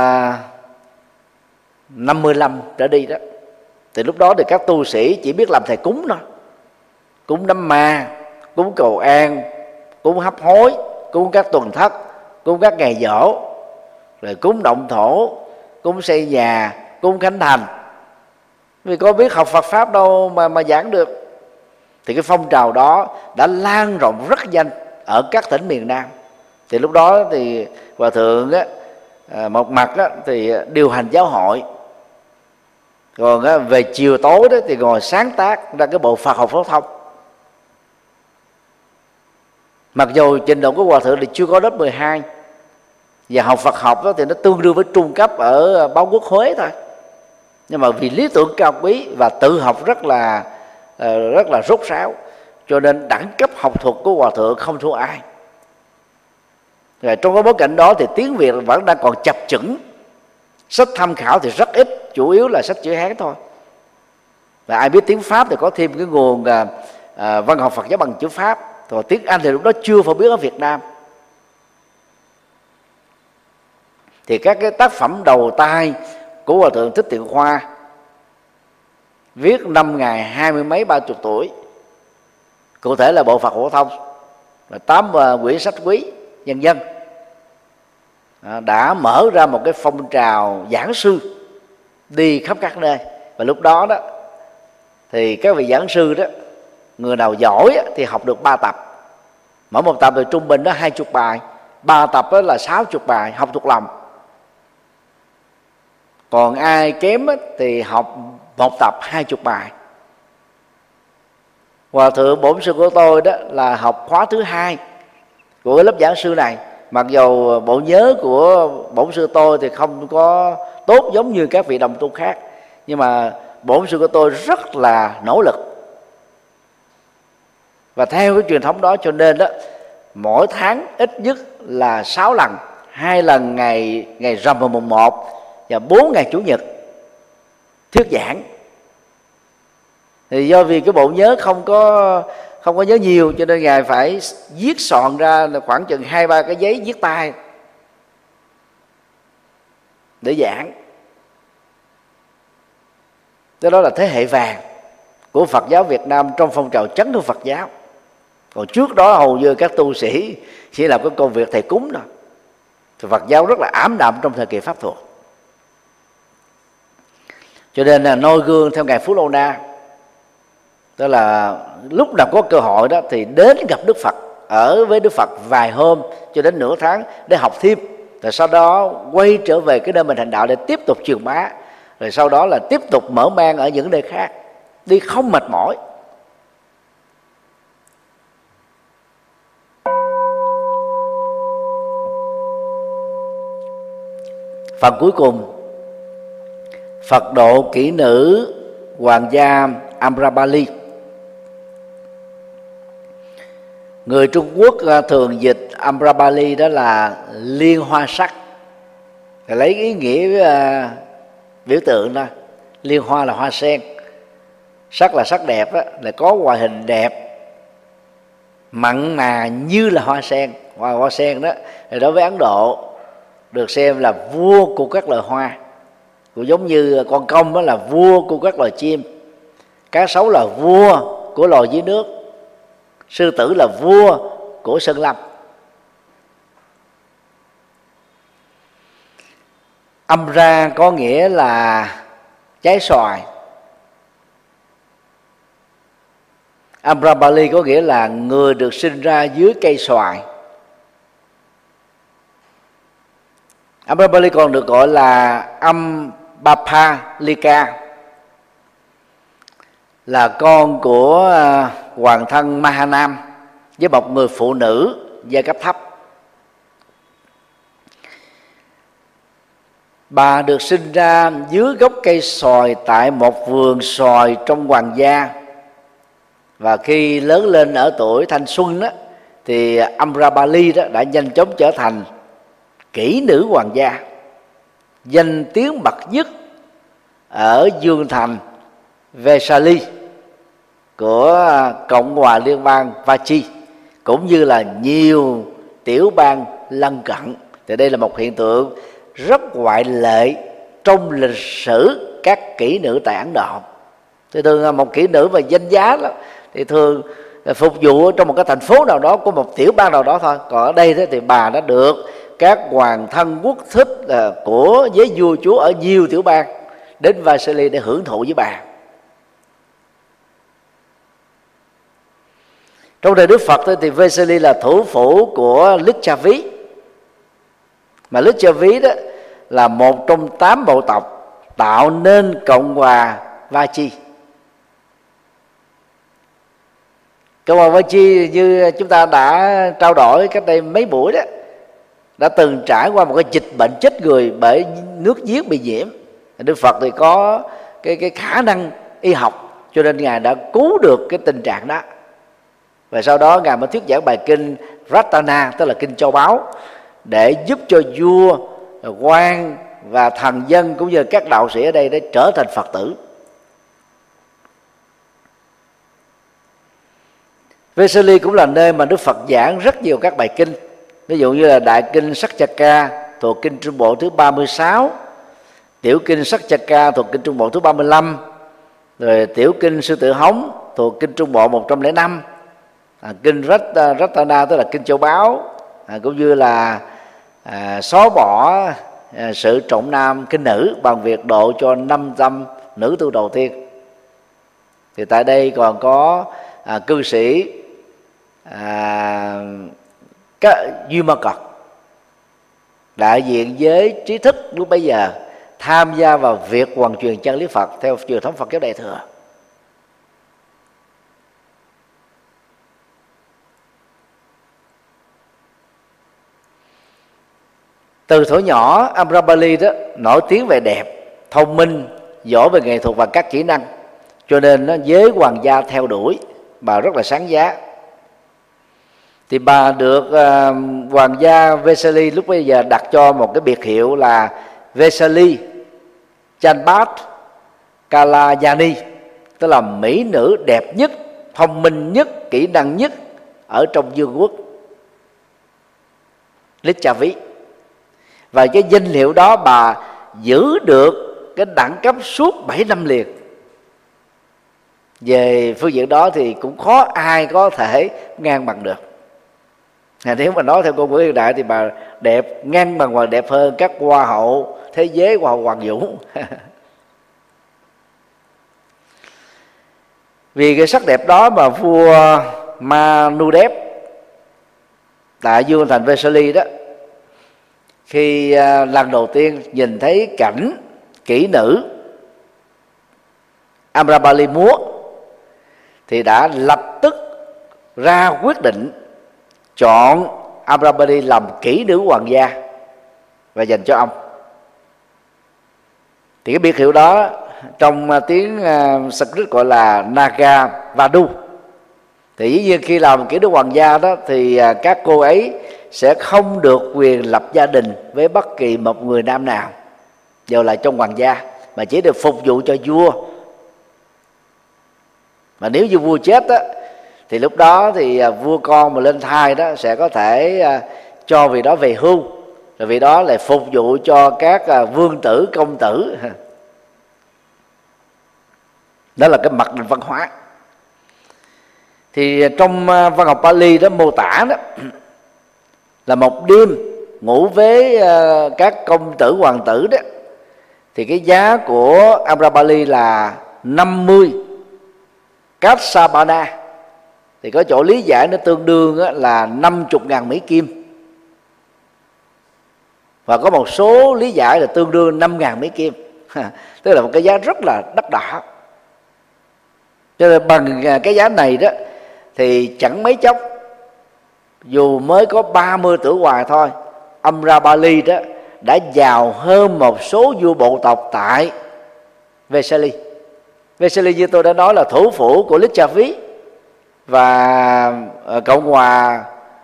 55 trở đi đó, thì lúc đó thì các tu sĩ chỉ biết làm thầy cúng thôi, cúng đám ma, cúng cầu an, cúng hấp hối, cúng các tuần thất, cúng các ngày giỗ, rồi cúng động thổ, cúng xây nhà, cúng khánh thành. Vì có biết học Phật pháp đâu mà giảng được. Thì cái phong trào đó đã lan rộng rất nhanh ở các tỉnh miền Nam. Thì lúc đó thì Hòa thượng á, một mặt á, thì điều hành giáo hội, còn á, về chiều tối đó thì ngồi sáng tác ra cái bộ Phật học phổ thông. Mặc dù trình độ của Hòa thượng thì chưa có lớp 12, và học Phật học đó thì nó tương đương với trung cấp ở Báo Quốc Huế thôi, nhưng mà vì lý tưởng cao quý và tự học rất là rốt ráo, cho nên đẳng cấp học thuật của Hòa thượng không thua ai. Rồi trong cái bối cảnh đó thì tiếng Việt vẫn đang còn chập chững, sách tham khảo thì rất ít, chủ yếu là sách chữ Hán thôi. Và ai biết tiếng Pháp thì có thêm cái nguồn văn học Phật giáo bằng chữ Pháp. Còn tiếng Anh thì lúc đó chưa phổ biến ở Việt Nam. Thì các cái tác phẩm đầu tay của Hòa thượng Thích Thiện Khoa viết năm ngày 20 mấy 30 tuổi, cụ thể là bộ Phật phổ thông và 8 quyển sách quý nhân dân, đã mở ra một cái phong trào giảng sư đi khắp các nơi. Và lúc đó đó thì các vị giảng sư đó, người nào giỏi thì học được 3 tập, mỗi một tập thì trung bình đó 20 bài, 3 tập đó là 60 bài, học thuộc lòng. Còn ai kém thì học một tập 20 bài. Hòa thượng bổn sư của tôi đó là học khóa thứ 2 của lớp giảng sư này. Mặc dù bộ nhớ của bổn sư tôi thì không có tốt giống như các vị đồng tu khác, nhưng mà bổn sư của tôi rất là nỗ lực. Và theo cái truyền thống đó cho nên đó, mỗi tháng ít nhất là 6 lần, 2 lần ngày rằm và mùng 1 và 4 ngày chủ nhật thuyết giảng. Thì do vì cái bộ nhớ không có nhớ nhiều, cho nên ngài phải viết soạn ra khoảng chừng 2-3 cái giấy viết tay để giảng. Đó là thế hệ vàng của Phật giáo Việt Nam trong phong trào chấn hương Phật giáo. Còn trước đó hầu như các tu sĩ chỉ làm cái công việc thầy cúng thôi. Thì Phật giáo rất là ảm đạm trong thời kỳ Pháp thuộc. Cho nên là noi gương theo ngài Phú Lô Na, tức là lúc nào có cơ hội đó thì đến gặp Đức Phật, ở với Đức Phật vài hôm cho đến nửa tháng để học thêm, rồi sau đó quay trở về cái nơi mình hành đạo để tiếp tục truyền bá, rồi sau đó là tiếp tục mở mang ở những nơi khác, đi không mệt mỏi. Phần cuối cùng, Phật độ kỹ nữ hoàng gia Amrapali. Người Trung Quốc thường dịch Amrapali đó là liên hoa sắc, lấy ý nghĩa biểu tượng đó. Liên hoa là hoa sen, sắc là sắc đẹp đó, là có ngoại hình đẹp, mặn mà như là hoa sen. Hoa sen đó thì đối với Ấn Độ được xem là vua của các loài hoa, cũng giống như con công đó là vua của các loài chim, cá sấu là vua của loài dưới nước, sư tử là vua của sơn lâm. Amra có nghĩa là trái xoài, Amrapali có nghĩa là người được sinh ra dưới cây xoài. Amrapali còn được gọi là Ambapalika, là con của hoàng thân Mahanam với một người phụ nữ giai cấp thấp. Bà được sinh ra dưới gốc cây xoài tại một vườn xoài trong hoàng gia, và khi lớn lên ở tuổi thanh xuân đó, thì Amrapali đó đã nhanh chóng trở thành kỹ nữ hoàng gia, danh tiếng bậc nhất ở Dương thành Vesali của Cộng hòa Liên bang Vachi, cũng như là nhiều tiểu bang lân cận Thì đây là một hiện tượng rất ngoại lệ trong lịch sử các kỹ nữ tại Ấn Độ. Thì thường một kỹ nữ mà danh giá đó, thì thường phục vụ trong một cái thành phố nào đó, của một tiểu bang nào đó thôi. Còn ở đây thì bà đã được các hoàng thân quốc thích của giới vua chúa ở nhiều tiểu bang đến Vaishali để hưởng thụ với bà. Trong thời Đức Phật thì Vaishali là thủ phủ của Licchavi, mà Licchavi đó là một trong 8 bộ tộc tạo nên Cộng hòa Vachi. Cộng hòa Vachi như chúng ta đã trao đổi cách đây mấy buổi đó, đã từng trải qua một cái dịch bệnh chết người bởi nước giếng bị nhiễm. Đức Phật thì có cái khả năng y học, cho nên Ngài đã cứu được cái tình trạng đó. Và sau đó Ngài mới thuyết giảng bài kinh Ratana, tức là kinh châu báu, để giúp cho vua, quan và thần dân cũng như các đạo sĩ ở đây để trở thành Phật tử. Vaishali cũng là nơi mà Đức Phật giảng rất nhiều các bài kinh. Ví dụ như là Đại kinh Saccaka thuộc kinh Trung Bộ thứ 36, Tiểu kinh Saccaka thuộc kinh Trung Bộ thứ 35, rồi Tiểu kinh Sư Tử Hống thuộc kinh Trung Bộ 105, kinh Ratana tức là kinh châu báu, cũng như là xóa bỏ sự trọng nam kinh nữ bằng việc độ cho 500 nữ tu đầu tiên. Thì tại đây còn có cư sĩ Duy Ma Cật, đại diện giới trí thức lúc bấy giờ, tham gia vào việc hoàn truyền chân lý Phật theo truyền thống Phật giáo Đại thừa. Từ thuở nhỏ, Amrapali đó nổi tiếng về đẹp, thông minh, giỏi về nghệ thuật và các kỹ năng, cho nên nó giới hoàng gia theo đuổi. Bà rất là sáng giá. Thì bà được hoàng gia Vaishali lúc bây giờ đặt cho một cái biệt hiệu là Vaishali Chanpat Kalayani, tức là mỹ nữ đẹp nhất, thông minh nhất, kỹ năng nhất ở trong vương quốc Licchavi. Và cái danh hiệu đó bà giữ được cái đẳng cấp suốt 7 năm liền. Về phương diện đó thì cũng khó ai có thể ngang bằng được. Nếu mà nói theo ngôn ngữ hiện đại thì bà đẹp ngang bằng hoặc đẹp hơn các hoa hậu thế giới, hoa hậu Hoàng Vũ. Vì cái sắc đẹp đó mà vua Manudev tại vương thành Vaishali đó, khi lần đầu tiên nhìn thấy cảnh kỹ nữ Amrapali múa, thì đã lập tức ra quyết định chọn Amrapali làm kỹ nữ hoàng gia và dành cho ông. Thì cái biệt hiệu đó trong tiếng Sanskrit gọi là Naga Vadu. Thì dĩ nhiên khi làm kỹ nữ hoàng gia đó thì các cô ấy sẽ không được quyền lập gia đình với bất kỳ một người nam nào, dù là trong hoàng gia, mà chỉ được phục vụ cho vua. Mà nếu như vua chết á, thì lúc đó thì vua con mà lên thai đó sẽ có thể cho vị đó về hưu, rồi vị đó lại phục vụ cho các vương tử, công tử. Đó là cái mặc định văn hóa. Thì trong văn học Pali đó mô tả đó là một đêm ngủ với các công tử hoàng tử đó, thì cái giá của Amrapali là 50 Katsabana. Thì có chỗ lý giải nó tương đương là 50.000 Mỹ Kim, và có một số lý giải là tương đương 5.000 Mỹ Kim. Tức là một cái giá rất là đắt đỏ. Cho nên bằng cái giá này đó thì chẳng mấy chốc, dù mới có 30 tuổi hoài thôi, Amrapali đó đã giàu hơn một số vua bộ tộc tại Vaishali. Vaishali như tôi đã nói là thủ phủ của Licchavi, và Cộng hòa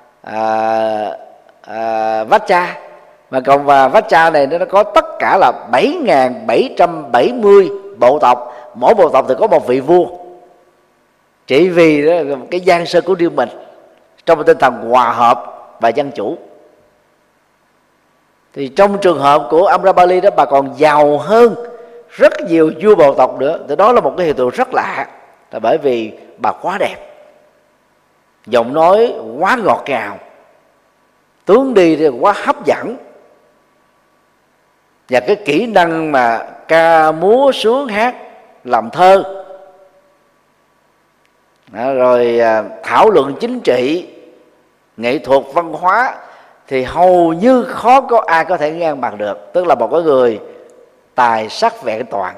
Vacha. Mà Cộng hòa Vacha này nó có tất cả là 7.770 bộ tộc. Mỗi bộ tộc thì có một vị vua, chỉ vì đó, cái giang sơn của riêng mình, trong một tinh thần hòa hợp và dân chủ. Thì trong trường hợp của Amrapali đó, bà còn giàu hơn rất nhiều vua bộ tộc nữa. Thì đó là một cái hiện tượng rất lạ, là bởi vì bà quá đẹp, giọng nói quá ngọt ngào, tướng đi thì quá hấp dẫn, và cái kỹ năng mà ca múa sướng hát làm thơ, rồi thảo luận chính trị, nghệ thuật, văn hóa, thì hầu như khó có ai có thể ngang bằng được. Tức là một cái người tài sắc vẹn toàn,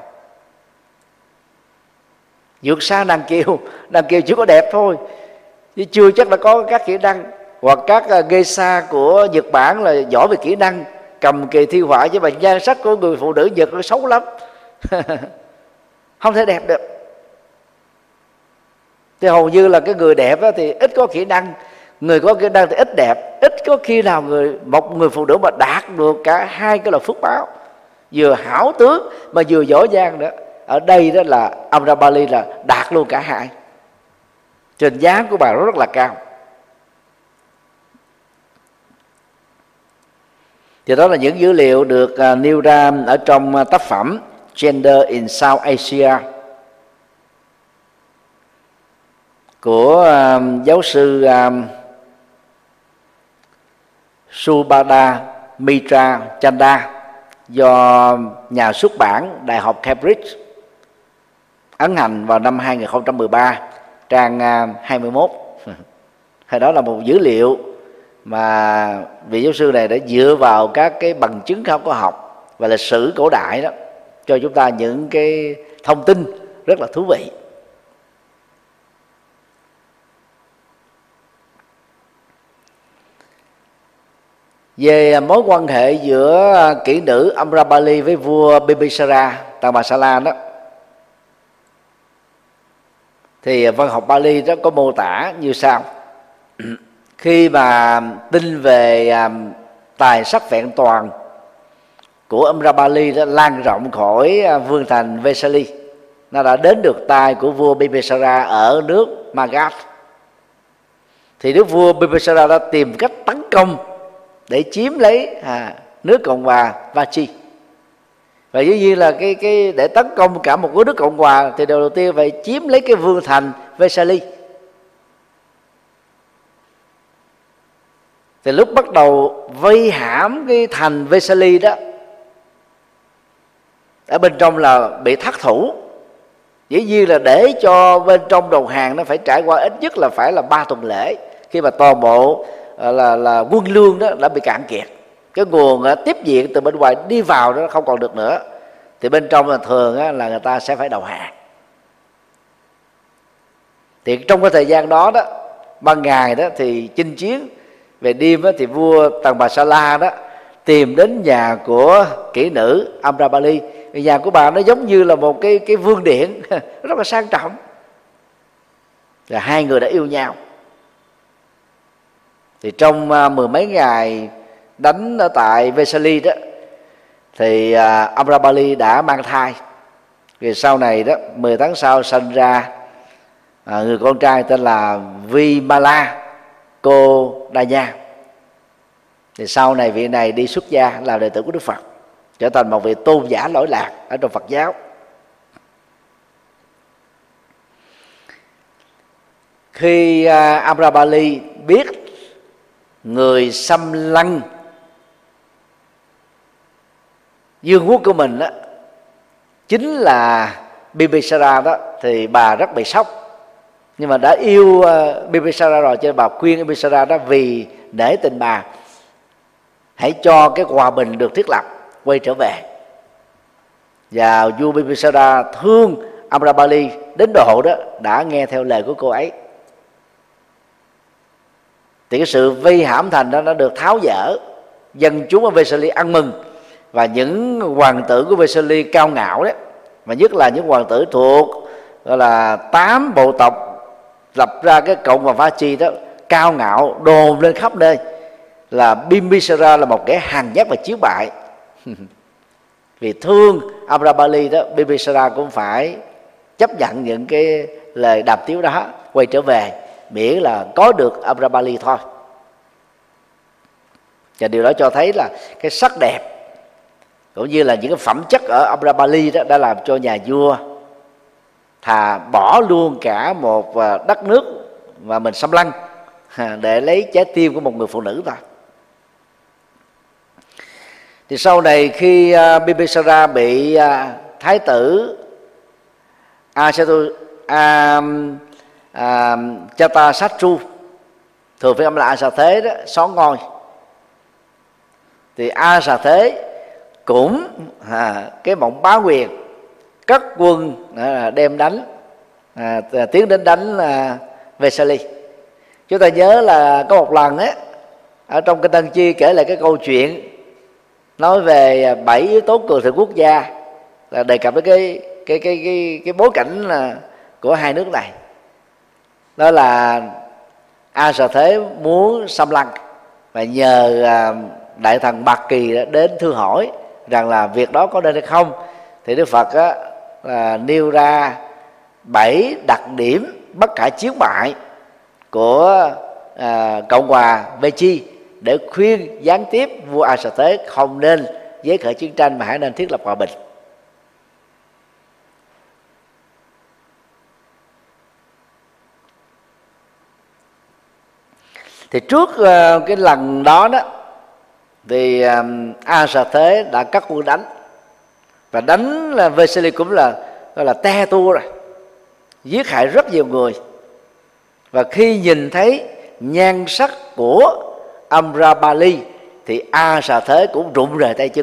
vượt xa nàng kiều. Nàng kiều chỉ có đẹp thôi, chứ chưa chắc đã có các kỹ năng. Hoặc các geisha của Nhật Bản là giỏi về kỹ năng cầm kỳ thi họa, chứ mà nhan sắc của người phụ nữ Nhật nó xấu lắm. Không thể đẹp được. Thì hầu như là cái người đẹp thì ít có kỹ năng, người có kỹ năng thì ít đẹp. Ít có khi nào một người phụ nữ mà đạt được cả hai cái loại phước báo, vừa hảo tướng mà vừa giỏi giang nữa. Ở đây đó là Amrapali là đạt luôn cả hai, trên giá của bà rất là cao. Thì đó là những dữ liệu được nêu ra ở trong tác phẩm Gender in South Asia của giáo sư Subhadra Mitra Chanda, do nhà xuất bản Đại học Cambridge ấn hành vào năm 2013, trang 21. Đó là một dữ liệu mà vị giáo sư này đã dựa vào các cái bằng chứng khảo cổ học và lịch sử cổ đại đó, cho chúng ta những cái thông tin rất là thú vị. Về mối quan hệ giữa kỹ nữ Amrapali với vua Bimbisara Thammasala đó, thì văn học Pali đó có mô tả như sau. Khi mà tin về tài sắc vẹn toàn của Amrapali đó lan rộng khỏi vương thành Vesali, nó đã đến được tai của vua Bimbisara ở nước Magadha, thì đức vua Bimbisara đã tìm cách tấn công để chiếm lấy nước Cộng hòa Vachi. Và dĩ nhiên là cái để tấn công cả một cái nước Cộng hòa thì đầu tiên phải chiếm lấy cái vương thành Vesali. Thì lúc bắt đầu vây hãm cái thành Vesali đó, ở bên trong là bị thất thủ. Dĩ nhiên là để cho bên trong đầu hàng nó phải trải qua ít nhất là phải là 3 tuần lễ, khi mà toàn bộ là quân lương đó đã bị cạn kiệt, cái nguồn tiếp diện từ bên ngoài đi vào đó không còn được nữa, thì bên trong là thường là người ta sẽ phải đầu hàng. Thì trong cái thời gian đó đó, ban ngày đó thì chinh chiến, về đêm đó thì vua Thammasala đó tìm đến nhà của kỹ nữ Amrapali. Nhà của bà nó giống như là một cái vương điện rất là sang trọng, và hai người đã yêu nhau. Thì trong 10 mấy ngày đánh ở tại Vesali đó, thì Amrapali đã mang thai. Rồi sau này đó, 10 tháng sau sinh ra người con trai tên là Vimala Kodanya. Thì sau này vị này đi xuất gia làm đệ tử của Đức Phật, trở thành một vị tôn giả lỗi lạc ở trong Phật giáo. Khi Amrapali biết người xâm lăng vương quốc của mình đó chính là Bimbisara đó, thì bà rất bị sốc. Nhưng mà đã yêu Bimbisara rồi, cho nên bà khuyên Bimbisara đó vì nể tình bà, hãy cho cái hòa bình được thiết lập, quay trở về. Và vua Bimbisara thương Amrapali đến độ đó đã nghe theo lời của cô ấy. Thì cái sự vây hãm thành đó nó được tháo dỡ, dân chúng ở Vesali ăn mừng. Và những hoàng tử của Vesali cao ngạo đấy, mà nhất là những hoàng tử thuộc gọi là 8 bộ tộc lập ra cái cộng hòa Vachi đó, cao ngạo đồn lên khắp nơi là Bimbisara là một kẻ hèn nhát và chiếu bại. Vì thương Amrapali đó, Bimbisara cũng phải chấp nhận những cái lời đàm tiếu đó, quay trở về, miễn là có được Amrapali thôi. Và điều đó cho thấy là cái sắc đẹp cũng như là những cái phẩm chất ở Amrapali đó đã làm cho nhà vua thà bỏ luôn cả một đất nước mà mình xâm lăng để lấy trái tim của một người phụ nữ thôi. Thì sau này khi Bimbisara bị thái tử Jatasattu, thường phiên âm là A Xà Thế đó, xón ngôi, thì A Xà Thế cũng cái mộng bá quyền, cất quân đem đánh, tiến đến đánh Vesali. Chúng ta nhớ là có một lần á, ở trong Kinh Tân Chi kể lại cái câu chuyện nói về 7 yếu tố cường thịnh quốc gia, là đề cập đến cái bối cảnh của hai nước này. Đó là A Xà Thế muốn xâm lăng và nhờ đại thần Bạc Kỳ đến thưa hỏi rằng là việc đó có nên hay không. Thì Đức Phật nêu ra 7 đặc điểm bất khả chiến bại của Cộng hòa Vechi để khuyên gián tiếp vua A Xà Thế không nên giấy khởi chiến tranh mà hãy nên thiết lập hòa bình. Thì trước cái lần đó thì A Xà Thế đã cắt quân đánh, và đánh là Vesali cũng là gọi là te tua rồi, giết hại rất nhiều người. Và khi nhìn thấy nhan sắc của Amrapali thì A Xà Thế cũng rụng rời tay chân.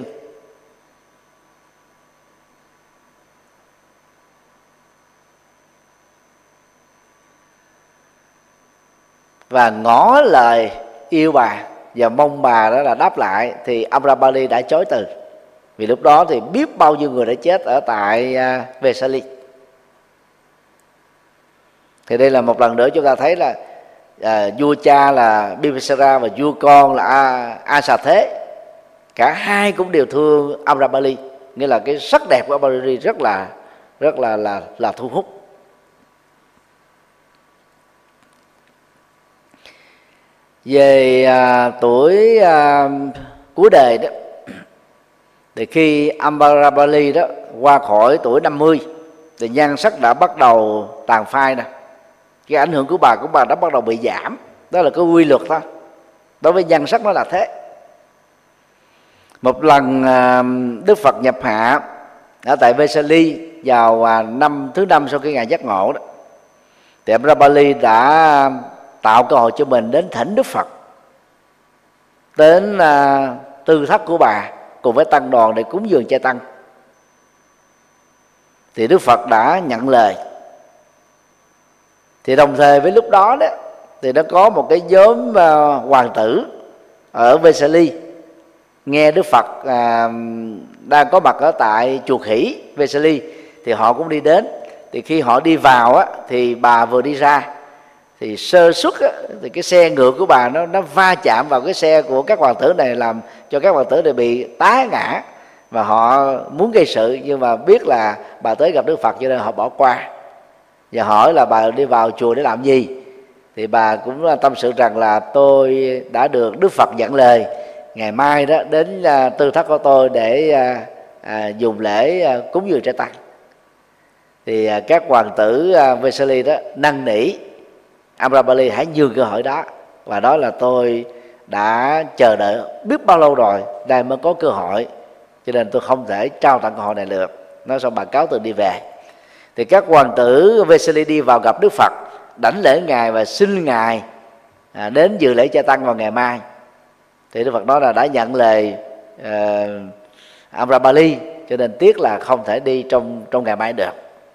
Và ngỏ lời yêu bà và mong bà đó là đáp lại, thì Amrapali đã chối từ. Vì lúc đó thì biết bao nhiêu người đã chết ở tại Vesali. Thì đây là một lần nữa chúng ta thấy là vua cha là Bimbisara và vua con là A Xà Thế, cả hai cũng đều thương Amrapali, nghĩa là cái sắc đẹp của Amrapali rất là thu hút. Về tuổi cuối đời đó, thì khi Amrapali đó qua khỏi tuổi 50 thì nhan sắc đã bắt đầu tàn phai nè. Cái ảnh hưởng của bà đã bắt đầu bị giảm. Đó là cái quy luật thôi. Đối với nhan sắc nó là thế. Một lần Đức Phật nhập hạ ở tại Vesali vào năm thứ 5 sau khi ngài giác ngộ đó, thì Amrapali đã tạo cơ hội cho mình đến thỉnh Đức Phật đến tư thất của bà cùng với tăng đoàn để cúng dường chay tăng. Thì Đức Phật đã nhận lời. Thì đồng thời với lúc đó thì nó có một cái nhóm hoàng tử ở Vesali nghe Đức Phật đang có mặt ở tại chùa Khỉ Vesali, thì họ cũng đi đến. Thì khi họ đi vào thì bà vừa đi ra, thì sơ suất thì cái xe ngựa của bà nó va chạm vào cái xe của các hoàng tử này, làm cho các hoàng tử này bị tá ngã, và họ muốn gây sự nhưng mà biết là bà tới gặp Đức Phật cho nên họ bỏ qua. Và hỏi là bà đi vào chùa để làm gì, thì bà cũng tâm sự rằng là tôi đã được Đức Phật dẫn lời ngày mai đó đến tư thất của tôi để dùng lễ cúng dường chay tăng. Thì các hoàng tử Vesali đó năn nỉ Amrapali hãy nhường cơ hội đó, và đó là tôi đã chờ đợi biết bao lâu rồi, đây mới có cơ hội, cho nên tôi không thể trao tặng cơ hội này được. Nói xong bà cáo từ đi về. Thì các hoàng tử Vesali đi vào gặp Đức Phật, đảnh lễ ngài và xin ngài đến dự lễ chay tăng vào ngày mai. Thì Đức Phật nói là đã nhận lời Amrapali, cho nên tiếc là không thể đi trong ngày mai được.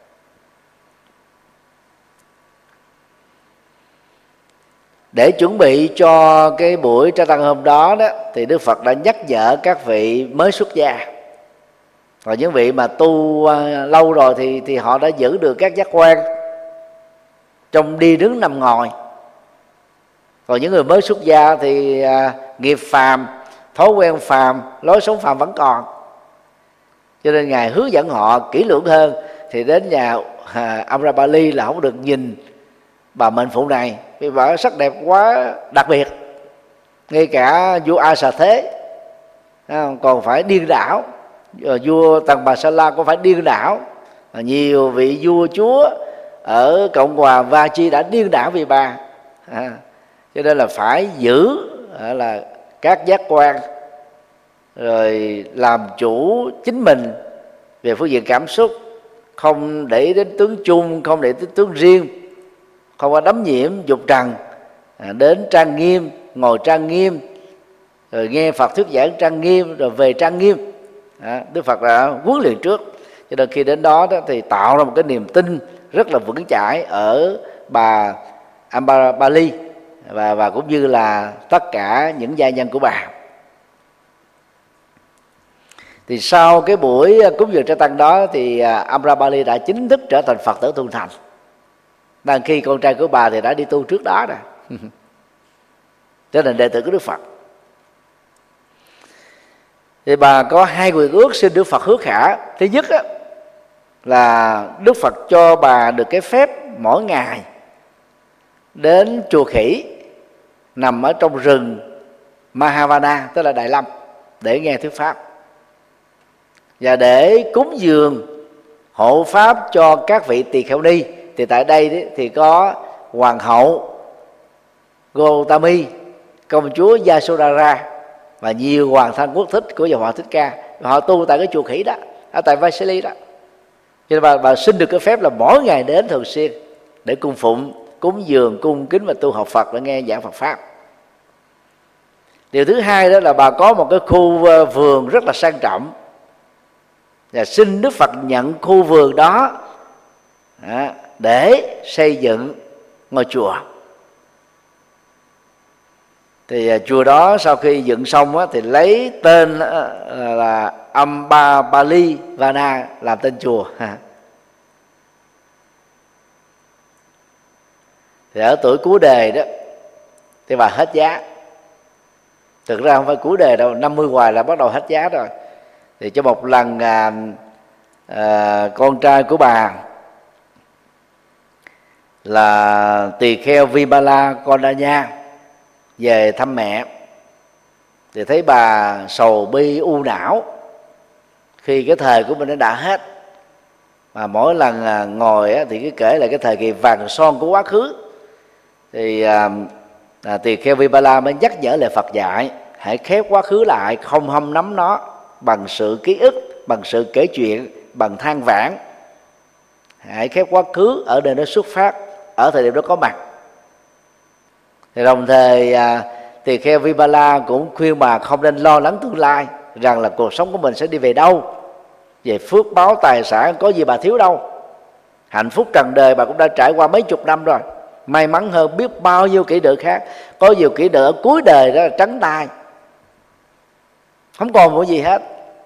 Để chuẩn bị cho cái buổi trai tăng hôm đó thì Đức Phật đã nhắc nhở các vị mới xuất gia. Còn những vị mà tu lâu rồi thì họ đã giữ được các giác quan trong đi đứng nằm ngồi. Còn những người mới xuất gia thì nghiệp phàm, thói quen phàm, lối sống phàm vẫn còn, cho nên ngài hướng dẫn họ kỹ lưỡng hơn. Thì đến nhà Amrapali là không được nhìn bà mệnh phụ này, vì bà sắc đẹp quá đặc biệt, ngay cả vua A Xà Thế còn phải điên đảo, vua Tần Bà Sa La cũng phải điên đảo, nhiều vị vua chúa ở Cộng hòa Va-chi đã điên đảo vì bà. Cho nên là phải giữ là các giác quan, rồi làm chủ chính mình về phương diện cảm xúc, không để đến tướng chung, không để đến tướng riêng, không có đắm nhiễm dục trần, đến trang nghiêm, ngồi trang nghiêm, rồi nghe Phật thuyết giảng trang nghiêm, rồi về trang nghiêm. Đức Phật đã huấn luyện trước, cho nên khi đến đó thì tạo ra một cái niềm tin rất là vững chãi ở bà Ambarbali và cũng như là tất cả những gia nhân của bà. Thì sau cái buổi cúng dường trai tăng đó thì Amrapali đã chính thức trở thành Phật tử thuần thành. Đang khi con trai của bà thì đã đi tu trước đó rồi, trở thành đệ tử của Đức Phật. Thì bà có hai nguyện ước xin Đức Phật hứa khả. Thứ nhất là Đức Phật cho bà được cái phép mỗi ngày đến chùa Khỉ nằm ở trong rừng Mahavana, tức là Đại Lâm, để nghe thuyết pháp và để cúng dường hộ pháp cho các vị tỳ kheo ni. Thì tại đây thì có hoàng hậu Gautami, công chúa Yasodhara và nhiều hoàng thân quốc thích của Giáo Hoàng Thích Ca. Họ tu tại cái chùa Khỉ đó, ở tại Vaishali đó. Cho nên bà xin được cái phép là mỗi ngày đến thường xuyên để cung phụng, cúng dường, cung kính và tu học Phật, để nghe giảng Phật pháp. Điều thứ hai đó là bà có một cái khu vườn rất là sang trọng, và xin Đức Phật nhận khu vườn đó để xây dựng ngôi chùa. Thì chùa đó sau khi dựng xong thì lấy tên là Ambarbali Vana làm tên chùa. Thì ở tuổi cuối đời đó thì bà hết giá. Thực ra không phải cuối đời đâu, 50 hoài là bắt đầu hết giá rồi. Thì cho một lần con trai của bà là tỳ kheo Vimala Kondanya về thăm mẹ, thì thấy bà sầu bi u não khi cái thời của mình đã hết. Mà mỗi lần ngồi thì cứ kể lại cái thời kỳ vàng son của quá khứ. Thì tỳ kheo Vimala mới nhắc nhở lời Phật dạy: hãy khép quá khứ lại, không hâm nắm nó bằng sự ký ức, bằng sự kể chuyện, bằng than vãn. Hãy khép quá khứ ở nơi nó xuất phát, ở thời điểm đó có mặt. Thì đồng thời tỳ kheo Vimala cũng khuyên bà không nên lo lắng tương lai, rằng là cuộc sống của mình sẽ đi về đâu, về phước báo tài sản có gì bà thiếu đâu. Hạnh phúc trần đời bà cũng đã trải qua mấy chục năm rồi, may mắn hơn biết bao nhiêu kỹ nữ khác. Có nhiều kỹ nữ ở cuối đời đó là trắng tay, không còn một gì hết,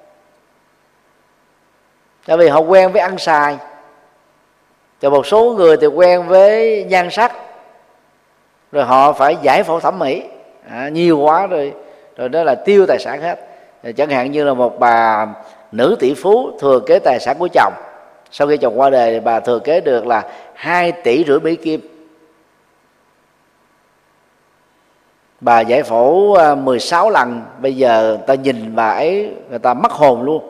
tại vì họ quen với ăn xài. Và một số người thì quen với nhan sắc, rồi họ phải giải phẫu thẩm mỹ nhiều quá rồi đó là tiêu tài sản hết. Chẳng hạn như là một bà nữ tỷ phú thừa kế tài sản của chồng. Sau khi chồng qua đời thì bà thừa kế được là 2,5 tỷ Mỹ Kim. Bà giải phẫu 16 lần, bây giờ ta nhìn bà ấy người ta mất hồn luôn.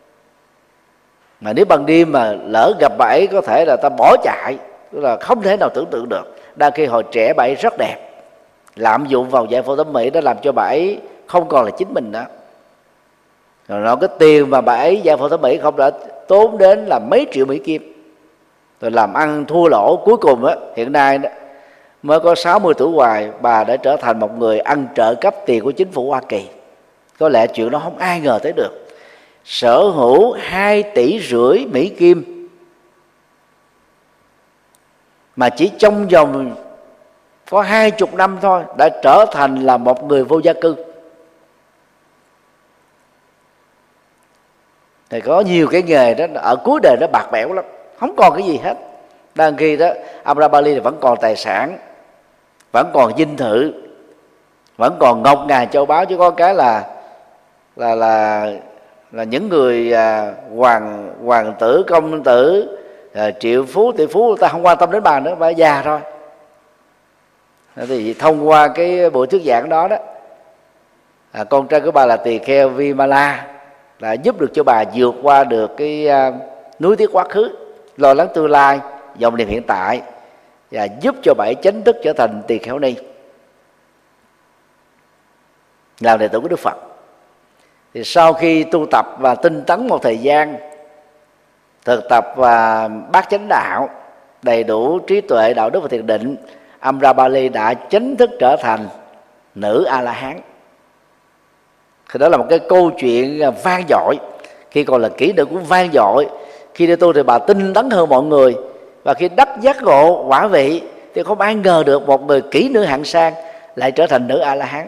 Mà nếu ban đêm mà lỡ gặp bà ấy có thể là ta bỏ chạy, tức là không thể nào tưởng tượng được. Đang khi hồi trẻ bà ấy rất đẹp, lạm dụng vào giải phẫu thẩm mỹ đã làm cho bà ấy không còn là chính mình đó. Rồi nó cái tiền mà bà ấy giải phẫu thẩm mỹ không đã tốn đến là mấy triệu Mỹ Kim, rồi làm ăn thua lỗ. Cuối cùng hiện nay đó, mới có 60 tuổi hoài, bà đã trở thành một người ăn trợ cấp tiền của chính phủ Hoa Kỳ. Có lẽ chuyện đó không ai ngờ tới được. Sở hữu 2,5 tỷ Mỹ Kim mà chỉ trong vòng có 20 năm thôi đã trở thành là một người vô gia cư. Thì có nhiều cái nghề đó ở cuối đời nó bạc bẽo lắm, không còn cái gì hết. Đang khi đó Amrapali thì vẫn còn tài sản, vẫn còn dinh thự, vẫn còn ngọc ngà châu báu, chứ có cái là những người hoàng tử, công tử, triệu phú, tỷ phú, người ta không quan tâm đến bà nữa, bà già rồi. Thì thông qua cái buổi thuyết giảng đó con trai của bà là tỳ kheo Vimala, đã giúp được cho bà vượt qua được cái núi tiếc quá khứ, lo lắng tương lai, vọng niệm hiện tại, và giúp cho bà ấy chính thức trở thành tỳ kheo ni, làm đệ tử của Đức Phật. Thì sau khi tu tập và tinh tấn một thời gian, thực tập và bát chánh đạo, đầy đủ trí tuệ, đạo đức và thiền định, Amrapali đã chính thức trở thành nữ A-la-hán. Thì đó là một cái câu chuyện vang dội. Khi còn là kỹ nữ cũng vang dội. Khi đi tu thì bà tinh tấn hơn mọi người, và khi đắc giác ngộ quả vị thì không ai ngờ được một người kỹ nữ hạng sang lại trở thành nữ A-la-hán.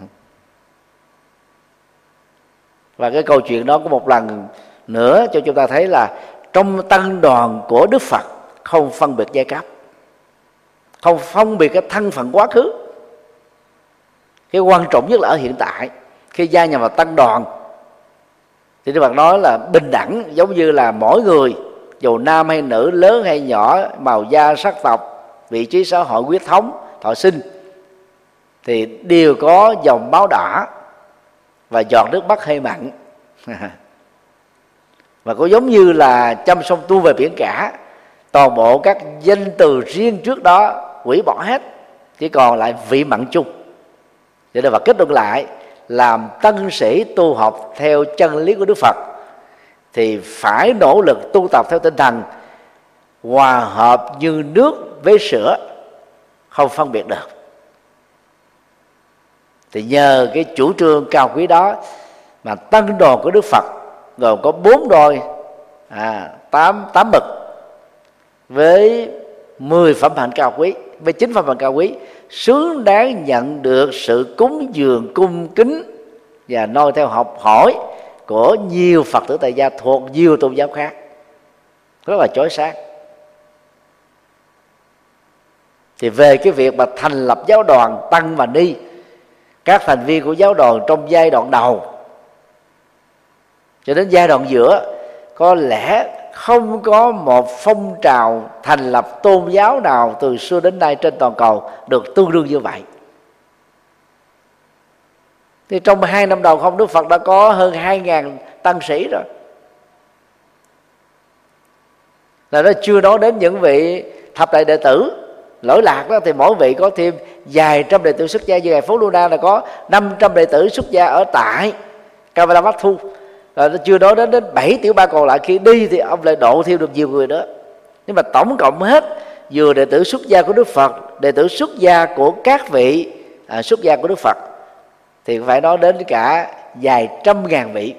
Và cái câu chuyện đó có một lần nữa cho chúng ta thấy là trong tăng đoàn của Đức Phật không phân biệt giai cấp, không phân biệt cái thân phận quá khứ. Cái quan trọng nhất là ở hiện tại. Khi gia nhập vào tăng đoàn thì Đức Phật nói là bình đẳng, giống như là mỗi người dù nam hay nữ, lớn hay nhỏ, màu da, sắc tộc, vị trí xã hội, huyết thống, thọ sinh, thì đều có dòng máu đỏ và giọt nước mắt hơi mặn. Và cũng giống như là trăm sông tuôn về biển cả, toàn bộ các danh từ riêng trước đó hủy bỏ hết, chỉ còn lại vị mặn chung. Cho nên Phật kết luận lại, làm tân sĩ tu học theo chân lý của Đức Phật thì phải nỗ lực tu tập theo tinh thần hòa hợp như nước với sữa, không phân biệt được. Thì nhờ cái chủ trương cao quý đó mà tăng đoàn của Đức Phật gồm có 4 đôi 8 bậc với 10 phẩm hạnh cao quý, với 9 phẩm hạnh cao quý, xứng đáng nhận được sự cúng dường cung kính và noi theo học hỏi của nhiều Phật tử tại gia thuộc nhiều tôn giáo khác, rất là chói sáng. Thì về cái việc mà thành lập giáo đoàn tăng và ni, các thành viên của giáo đoàn trong giai đoạn đầu cho đến giai đoạn giữa có lẽ không có một phong trào thành lập tôn giáo nào từ xưa đến nay trên toàn cầu được tương đương như vậy. Thì trong 2 năm đầu không, Đức Phật đã có hơn 2.000 tăng sĩ rồi. Là nó chưa nói đến những vị thập đại đệ tử lỗi lạc đó, thì mỗi vị có thêm vài trăm đệ tử xuất gia. Như ngày Phú Luna là có 500 đệ tử xuất gia ở tại Kavalavatthu. Rồi nó chưa nói đến 7 tiểu bang còn lại, khi đi thì ông lại độ thêm được nhiều người nữa. Nhưng mà tổng cộng hết, vừa đệ tử xuất gia của Đức Phật, đệ tử xuất gia của các vị xuất gia của Đức Phật, thì phải nói đến cả vài trăm ngàn vị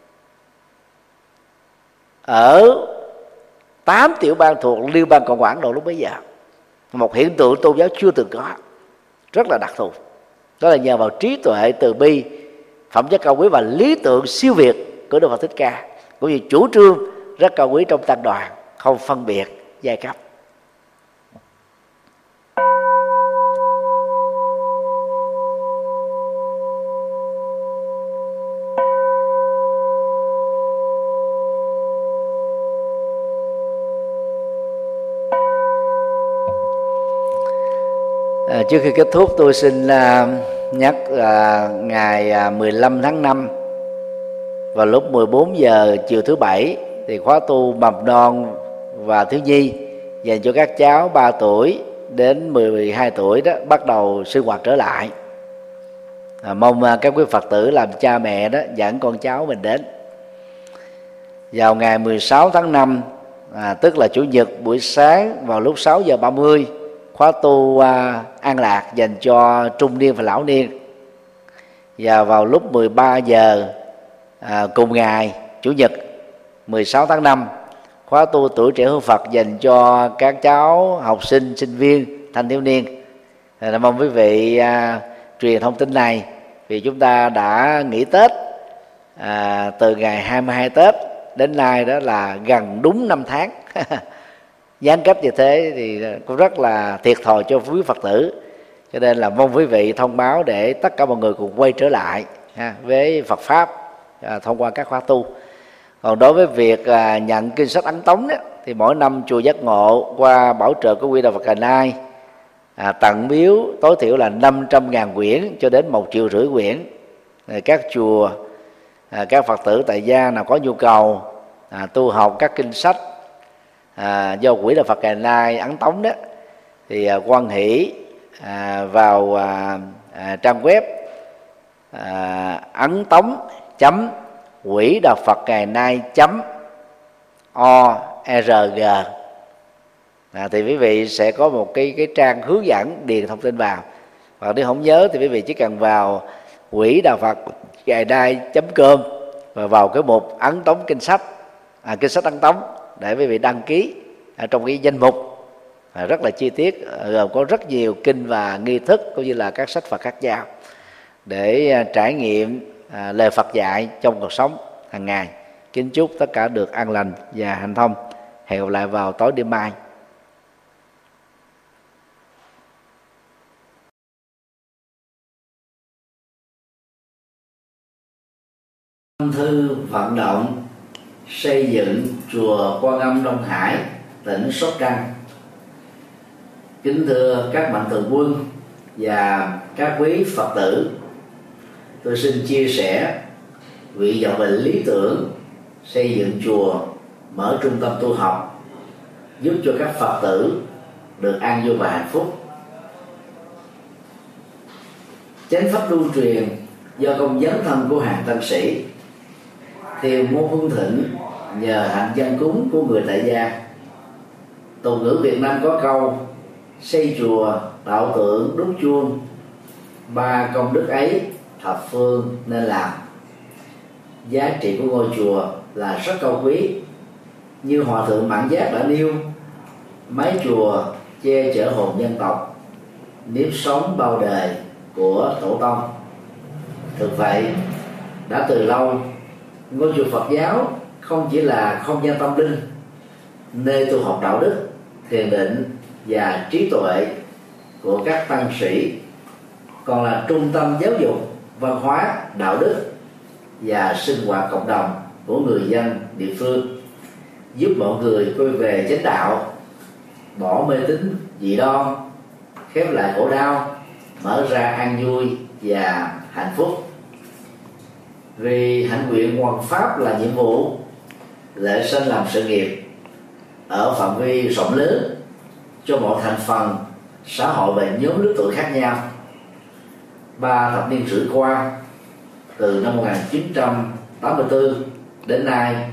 ở 8 tiểu bang thuộc Liên bang Cộng hòa Ấn Độ lúc bấy giờ. Một hiện tượng tôn giáo chưa từng có, rất là đặc thù. Đó là nhờ vào trí tuệ, từ bi, phẩm chất cao quý và lý tưởng siêu việt của Đức Phật Thích Ca, cũng như chủ trương rất cao quý trong tăng đoàn, không phân biệt giai cấp. Trước khi kết thúc, tôi xin nhắc là ngày 15 tháng 5 vào lúc 14 giờ chiều thứ Bảy thì khóa tu mầm non và thiếu nhi dành cho các cháu 3 tuổi đến 12 tuổi đó bắt đầu sinh hoạt trở lại. Mong các quý Phật tử làm cha mẹ đó dẫn con cháu mình đến. Vào ngày 16 tháng 5 tức là Chủ nhật buổi sáng vào lúc 6 giờ 30, khóa tu an lạc dành cho trung niên và lão niên. Và vào lúc 13 giờ cùng ngày Chủ nhật 16 tháng 5, khóa tu tuổi trẻ hướng Phật dành cho các cháu học sinh, sinh viên, thanh thiếu niên. Mong quý vị truyền thông tin này, vì chúng ta đã nghỉ Tết từ ngày 22 Tết đến nay, đó là gần đúng 5 tháng. Gián cách như thế thì cũng rất là thiệt thòi cho quý Phật tử. Cho nên là mong quý vị thông báo để tất cả mọi người cùng quay trở lại với Phật Pháp thông qua các khóa tu. Còn đối với việc nhận kinh sách ấn tống đó, thì mỗi năm chùa Giác Ngộ qua bảo trợ của Quỹ Đạo Phật Cà Nai tặng biếu tối thiểu là 500.000 quyển cho đến 1,5 triệu quyển các chùa, các Phật tử tại gia nào có nhu cầu tu học các kinh sách do Quỹ Đạo Phật Ngày Nay ấn tống đó, thì hoan hỷ vào trang web ấn tống quỹ đạo Phật Ngày Nay .org. Thì quý vị sẽ có một cái trang hướng dẫn điền thông tin vào, và nếu không nhớ thì quý vị chỉ cần vào quỹ đạo Phật Ngày Nay .com và vào cái mục ấn tống kinh sách ấn tống để quý vị đăng ký trong cái danh mục rất là chi tiết, gồm có rất nhiều kinh và nghi thức cũng như là các sách Phật khác nhau để trải nghiệm lời Phật dạy trong cuộc sống hàng ngày. Kính chúc tất cả được an lành và hanh thông. Hẹn gặp lại vào tối đêm mai. Thư vận động xây dựng chùa Quan Âm Đông Hải, tỉnh Sóc Trăng. Kính thưa các mạnh thường quân và các quý Phật tử, tôi xin chia sẻ nguyện vọng về lý tưởng xây dựng chùa, mở trung tâm tu học, giúp cho các Phật tử được an vui và hạnh phúc. Chánh pháp lưu truyền do công dấn thân của hàng tăng sĩ, thiền môn hưng thịnh nhờ hạnh dân cúng của người tại gia. Tục ngữ Việt Nam có câu: xây chùa, tạo tượng, đúc chuông, ba công đức ấy thập phương nên làm. Giá trị của ngôi chùa là rất cao quý. Như Hòa thượng Mãn Giác đã nêu, mái chùa che chở hồn dân tộc, nếp sống bao đời của tổ tông. Thực vậy, đã từ lâu, ngôi chùa Phật giáo không chỉ là không gian tâm linh, nơi tu học đạo đức, thiền định và trí tuệ của các tăng sĩ, còn là trung tâm giáo dục, văn hóa, đạo đức và sinh hoạt cộng đồng của người dân địa phương, giúp mọi người quay về chánh đạo, bỏ mê tín dị đoan, khép lại khổ đau, mở ra an vui và hạnh phúc. Vì hạnh nguyện hoằng pháp là nhiệm vụ, lễ sinh làm sự nghiệp ở phạm vi rộng lớn cho mọi thành phần xã hội và nhóm lứa tuổi khác nhau. 3 thập niên rưỡi qua, từ năm 1984 đến nay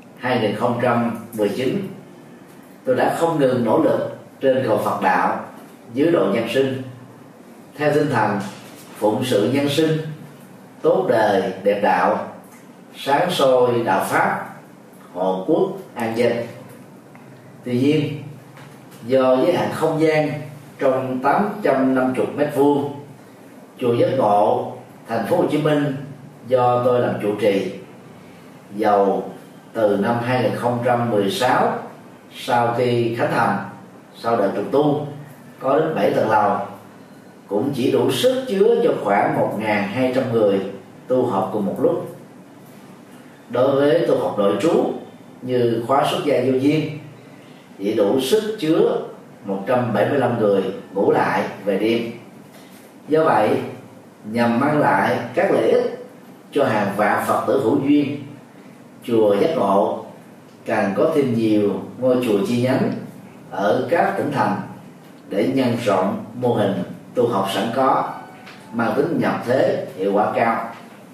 2019, tôi đã không ngừng nỗ lực trên cầu Phật đạo dưới độ nhân sinh, theo tinh thần phụng sự nhân sinh, tốt đời đẹp đạo, sáng soi đạo pháp, hộ quốc an dân. Tuy nhiên, do giới hạn không gian trong 850 m², chùa Giác Ngộ, thành phố Hồ Chí Minh do tôi làm trụ trì, dầu từ năm 2016 sau khi khánh thành, sau đợt trùng tu có đến 7 tầng lầu, cũng chỉ đủ sức chứa cho khoảng 1.200 người tu học cùng một lúc. Đối với tu học nội trú như khóa xuất gia vô duyên, chỉ đủ sức chứa 175 người ngủ lại về đêm. Do vậy, nhằm mang lại các lợi ích cho hàng vạn Phật tử hữu duyên, chùa Giác Ngộ càng có thêm nhiều ngôi chùa chi nhánh ở các tỉnh thành để nhân rộng mô hình tu học sẵn có, mang tính nhập thế, hiệu quả cao.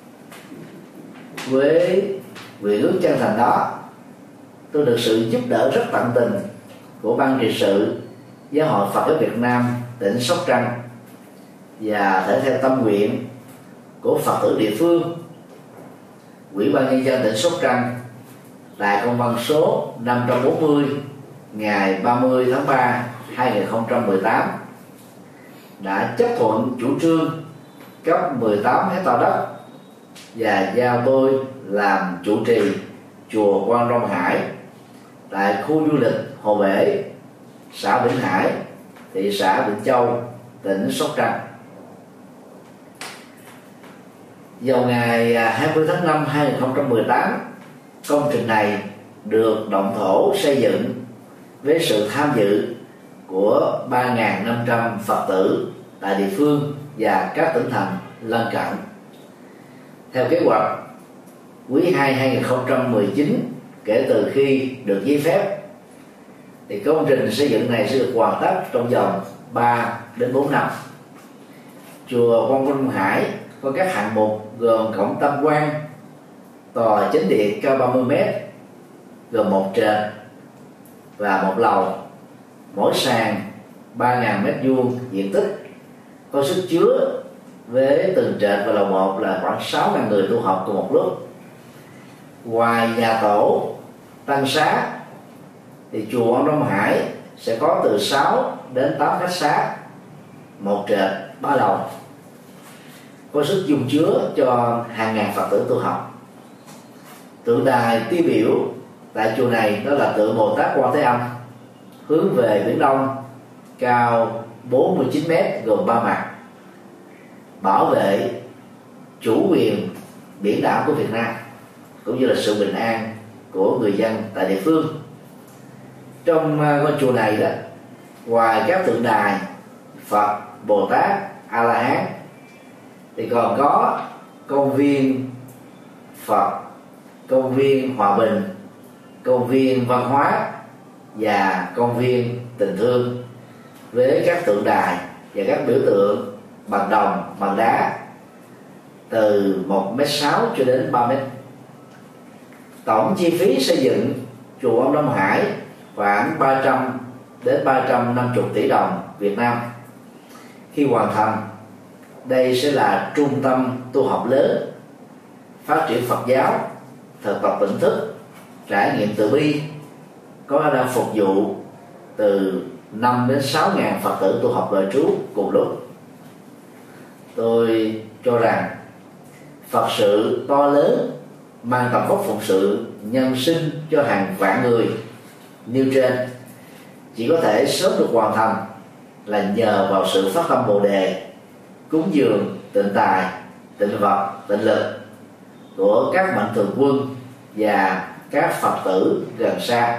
Với nguyện ước chân thành đó, tôi được sự giúp đỡ rất tận tình của ban trị sự Giáo hội Phật giáo Việt Nam tỉnh Sóc Trăng, và thể theo tâm nguyện của Phật tử địa phương, Ủy ban nhân dân tỉnh Sóc Trăng tại công văn số 540 ngày 30 tháng 3 2018 đã chấp thuận chủ trương cấp 18 hectare đất và giao tôi làm chủ trì chùa Quan Đông Hải tại khu du lịch Hồ Bể, xã Vĩnh Hải, thị xã Vĩnh Châu, tỉnh Sóc Trăng. Vào ngày 20 tháng 5 2018, công trình này được động thổ xây dựng với sự tham dự của 3.500 Phật tử tại địa phương và các tỉnh thành lân cận. Theo kế hoạch, quý 2 2019 kể từ khi được giấy phép thì công trình xây dựng này sẽ được hoàn tất trong vòng 3 đến 4 năm. Chùa Quang Minh Hải có các hạng mục gồm cổng tam quan, tòa chánh điện cao 30 m, gồm một trệt và một lầu, mỗi sàn 3.000 m² diện tích, có sức chứa với từng trệt và lầu 1 là khoảng 6.000 người tu học cùng một lúc. Ngoài nhà tổ tăng xá thì chùa Ông Đông Hải sẽ có từ 6 đến 8 khách xá, một trệt 3 lầu, có sức dung chứa cho hàng ngàn Phật tử tu học. Tượng đài tiêu biểu tại chùa này đó là tượng Bồ Tát Quan Thế Âm hướng về biển Đông, cao 49 m, gồm 3 mặt, bảo vệ chủ quyền biển đảo của Việt Nam cũng như là sự bình an của người dân tại địa phương. Trong ngôi chùa này đó, ngoài các tượng đài Phật, Bồ Tát, A La Hán thì còn có công viên Phật, công viên hòa bình, công viên văn hóa và công viên tình thương với các tượng đài và các biểu tượng bằng đồng, bằng đá từ 1,6 m cho đến 3 m. Tổng chi phí xây dựng chùa Ông Đông Hải khoảng 300 đến 350 tỷ đồng Việt Nam. Khi hoàn thành, đây sẽ là trung tâm tu học lớn, phát triển Phật giáo, thực tập tỉnh thức, trải nghiệm từ bi, có khả năng phục vụ từ 5 đến 6.000 Phật tử tu học đời trú cùng lúc. Tôi cho rằng Phật sự to lớn mang tầm vóc phụng sự nhân sinh cho hàng vạn người nêu trên chỉ có thể sớm được hoàn thành là nhờ vào sự phát tâm Bồ đề, cúng dường, tịnh tài, tịnh vật, tịnh lực của các mạnh thường quân và các Phật tử gần xa.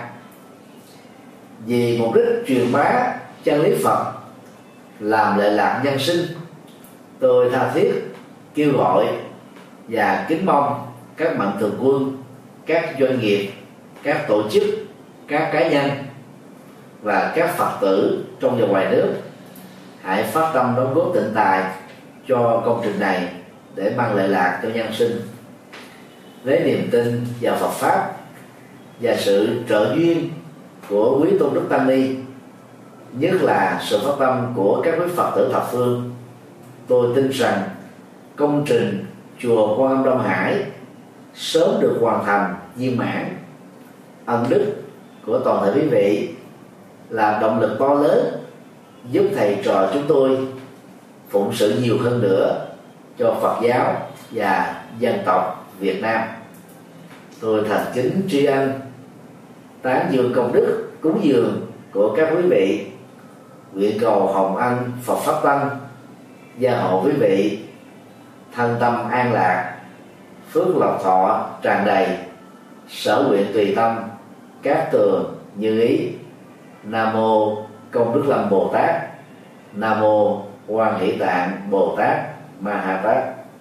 Vì mục đích truyền bá chân lý Phật, làm lệ lạc nhân sinh, tôi tha thiết kêu gọi và kính mong các mạnh thường quân, các doanh nghiệp, các tổ chức, các cá nhân và các Phật tử trong và ngoài nước hãy phát tâm đóng góp tịnh tài cho công trình này để mang lệ lạc cho nhân sinh. Với niềm tin vào Phật pháp và sự trợ duyên của quý tôn đức tăng ni, nhất là sự phát tâm của các quý Phật tử thập phương, tôi tin rằng công trình chùa Quan Âm Đông Hải sớm được hoàn thành viên mãn. Ân đức của toàn thể quý vị là động lực to lớn giúp thầy trò chúng tôi phụng sự nhiều hơn nữa cho Phật giáo và dân tộc Việt Nam. Tôi thành kính tri ân, tán dương công đức cúng dường của các quý vị, nguyện cầu hồng ân Phật pháp tăng gia hộ quý vị thân tâm an lạc, phước lộc thọ tràn đầy, sở nguyện tùy tâm, cát tường như ý. Nam mô Công Đức Lâm Bồ Tát. Nam mô Quan Hỷ Tạng Bồ Tát Ma Ha Tát.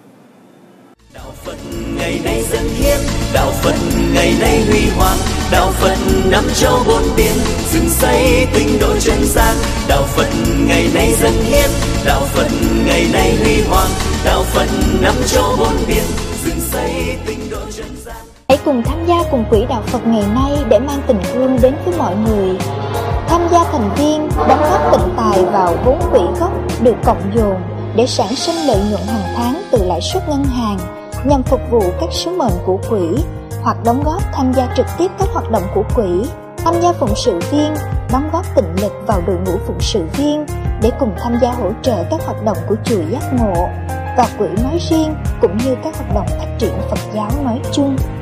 Đạo Phật ngày nay dân hiến, đạo Phật ngày nay huy hoàng, đạo Phật năm châu bốn biển, dựng xây tinh độ chân gian. Đạo Phật ngày nay dân hiến, đạo Phật ngày nay huy hoàng, đạo Phật năm châu bốn biển, dựng xây tinh độ chân gian. Hãy cùng tham gia cùng quỹ đạo Phật ngày nay để mang tình thương đến với mọi người. Tham gia thành viên, đóng góp tịnh tài vào vốn quỹ gốc được cộng dồn để sản sinh lợi nhuận hàng tháng từ lãi suất ngân hàng nhằm phục vụ các sứ mệnh của quỹ, hoặc đóng góp tham gia trực tiếp các hoạt động của quỹ, tham gia phụng sự viên, đóng góp tịnh lực vào đội ngũ phụng sự viên để cùng tham gia hỗ trợ các hoạt động của chùa Giác Ngộ và quỹ nói riêng cũng như các hoạt động phát triển Phật giáo nói chung.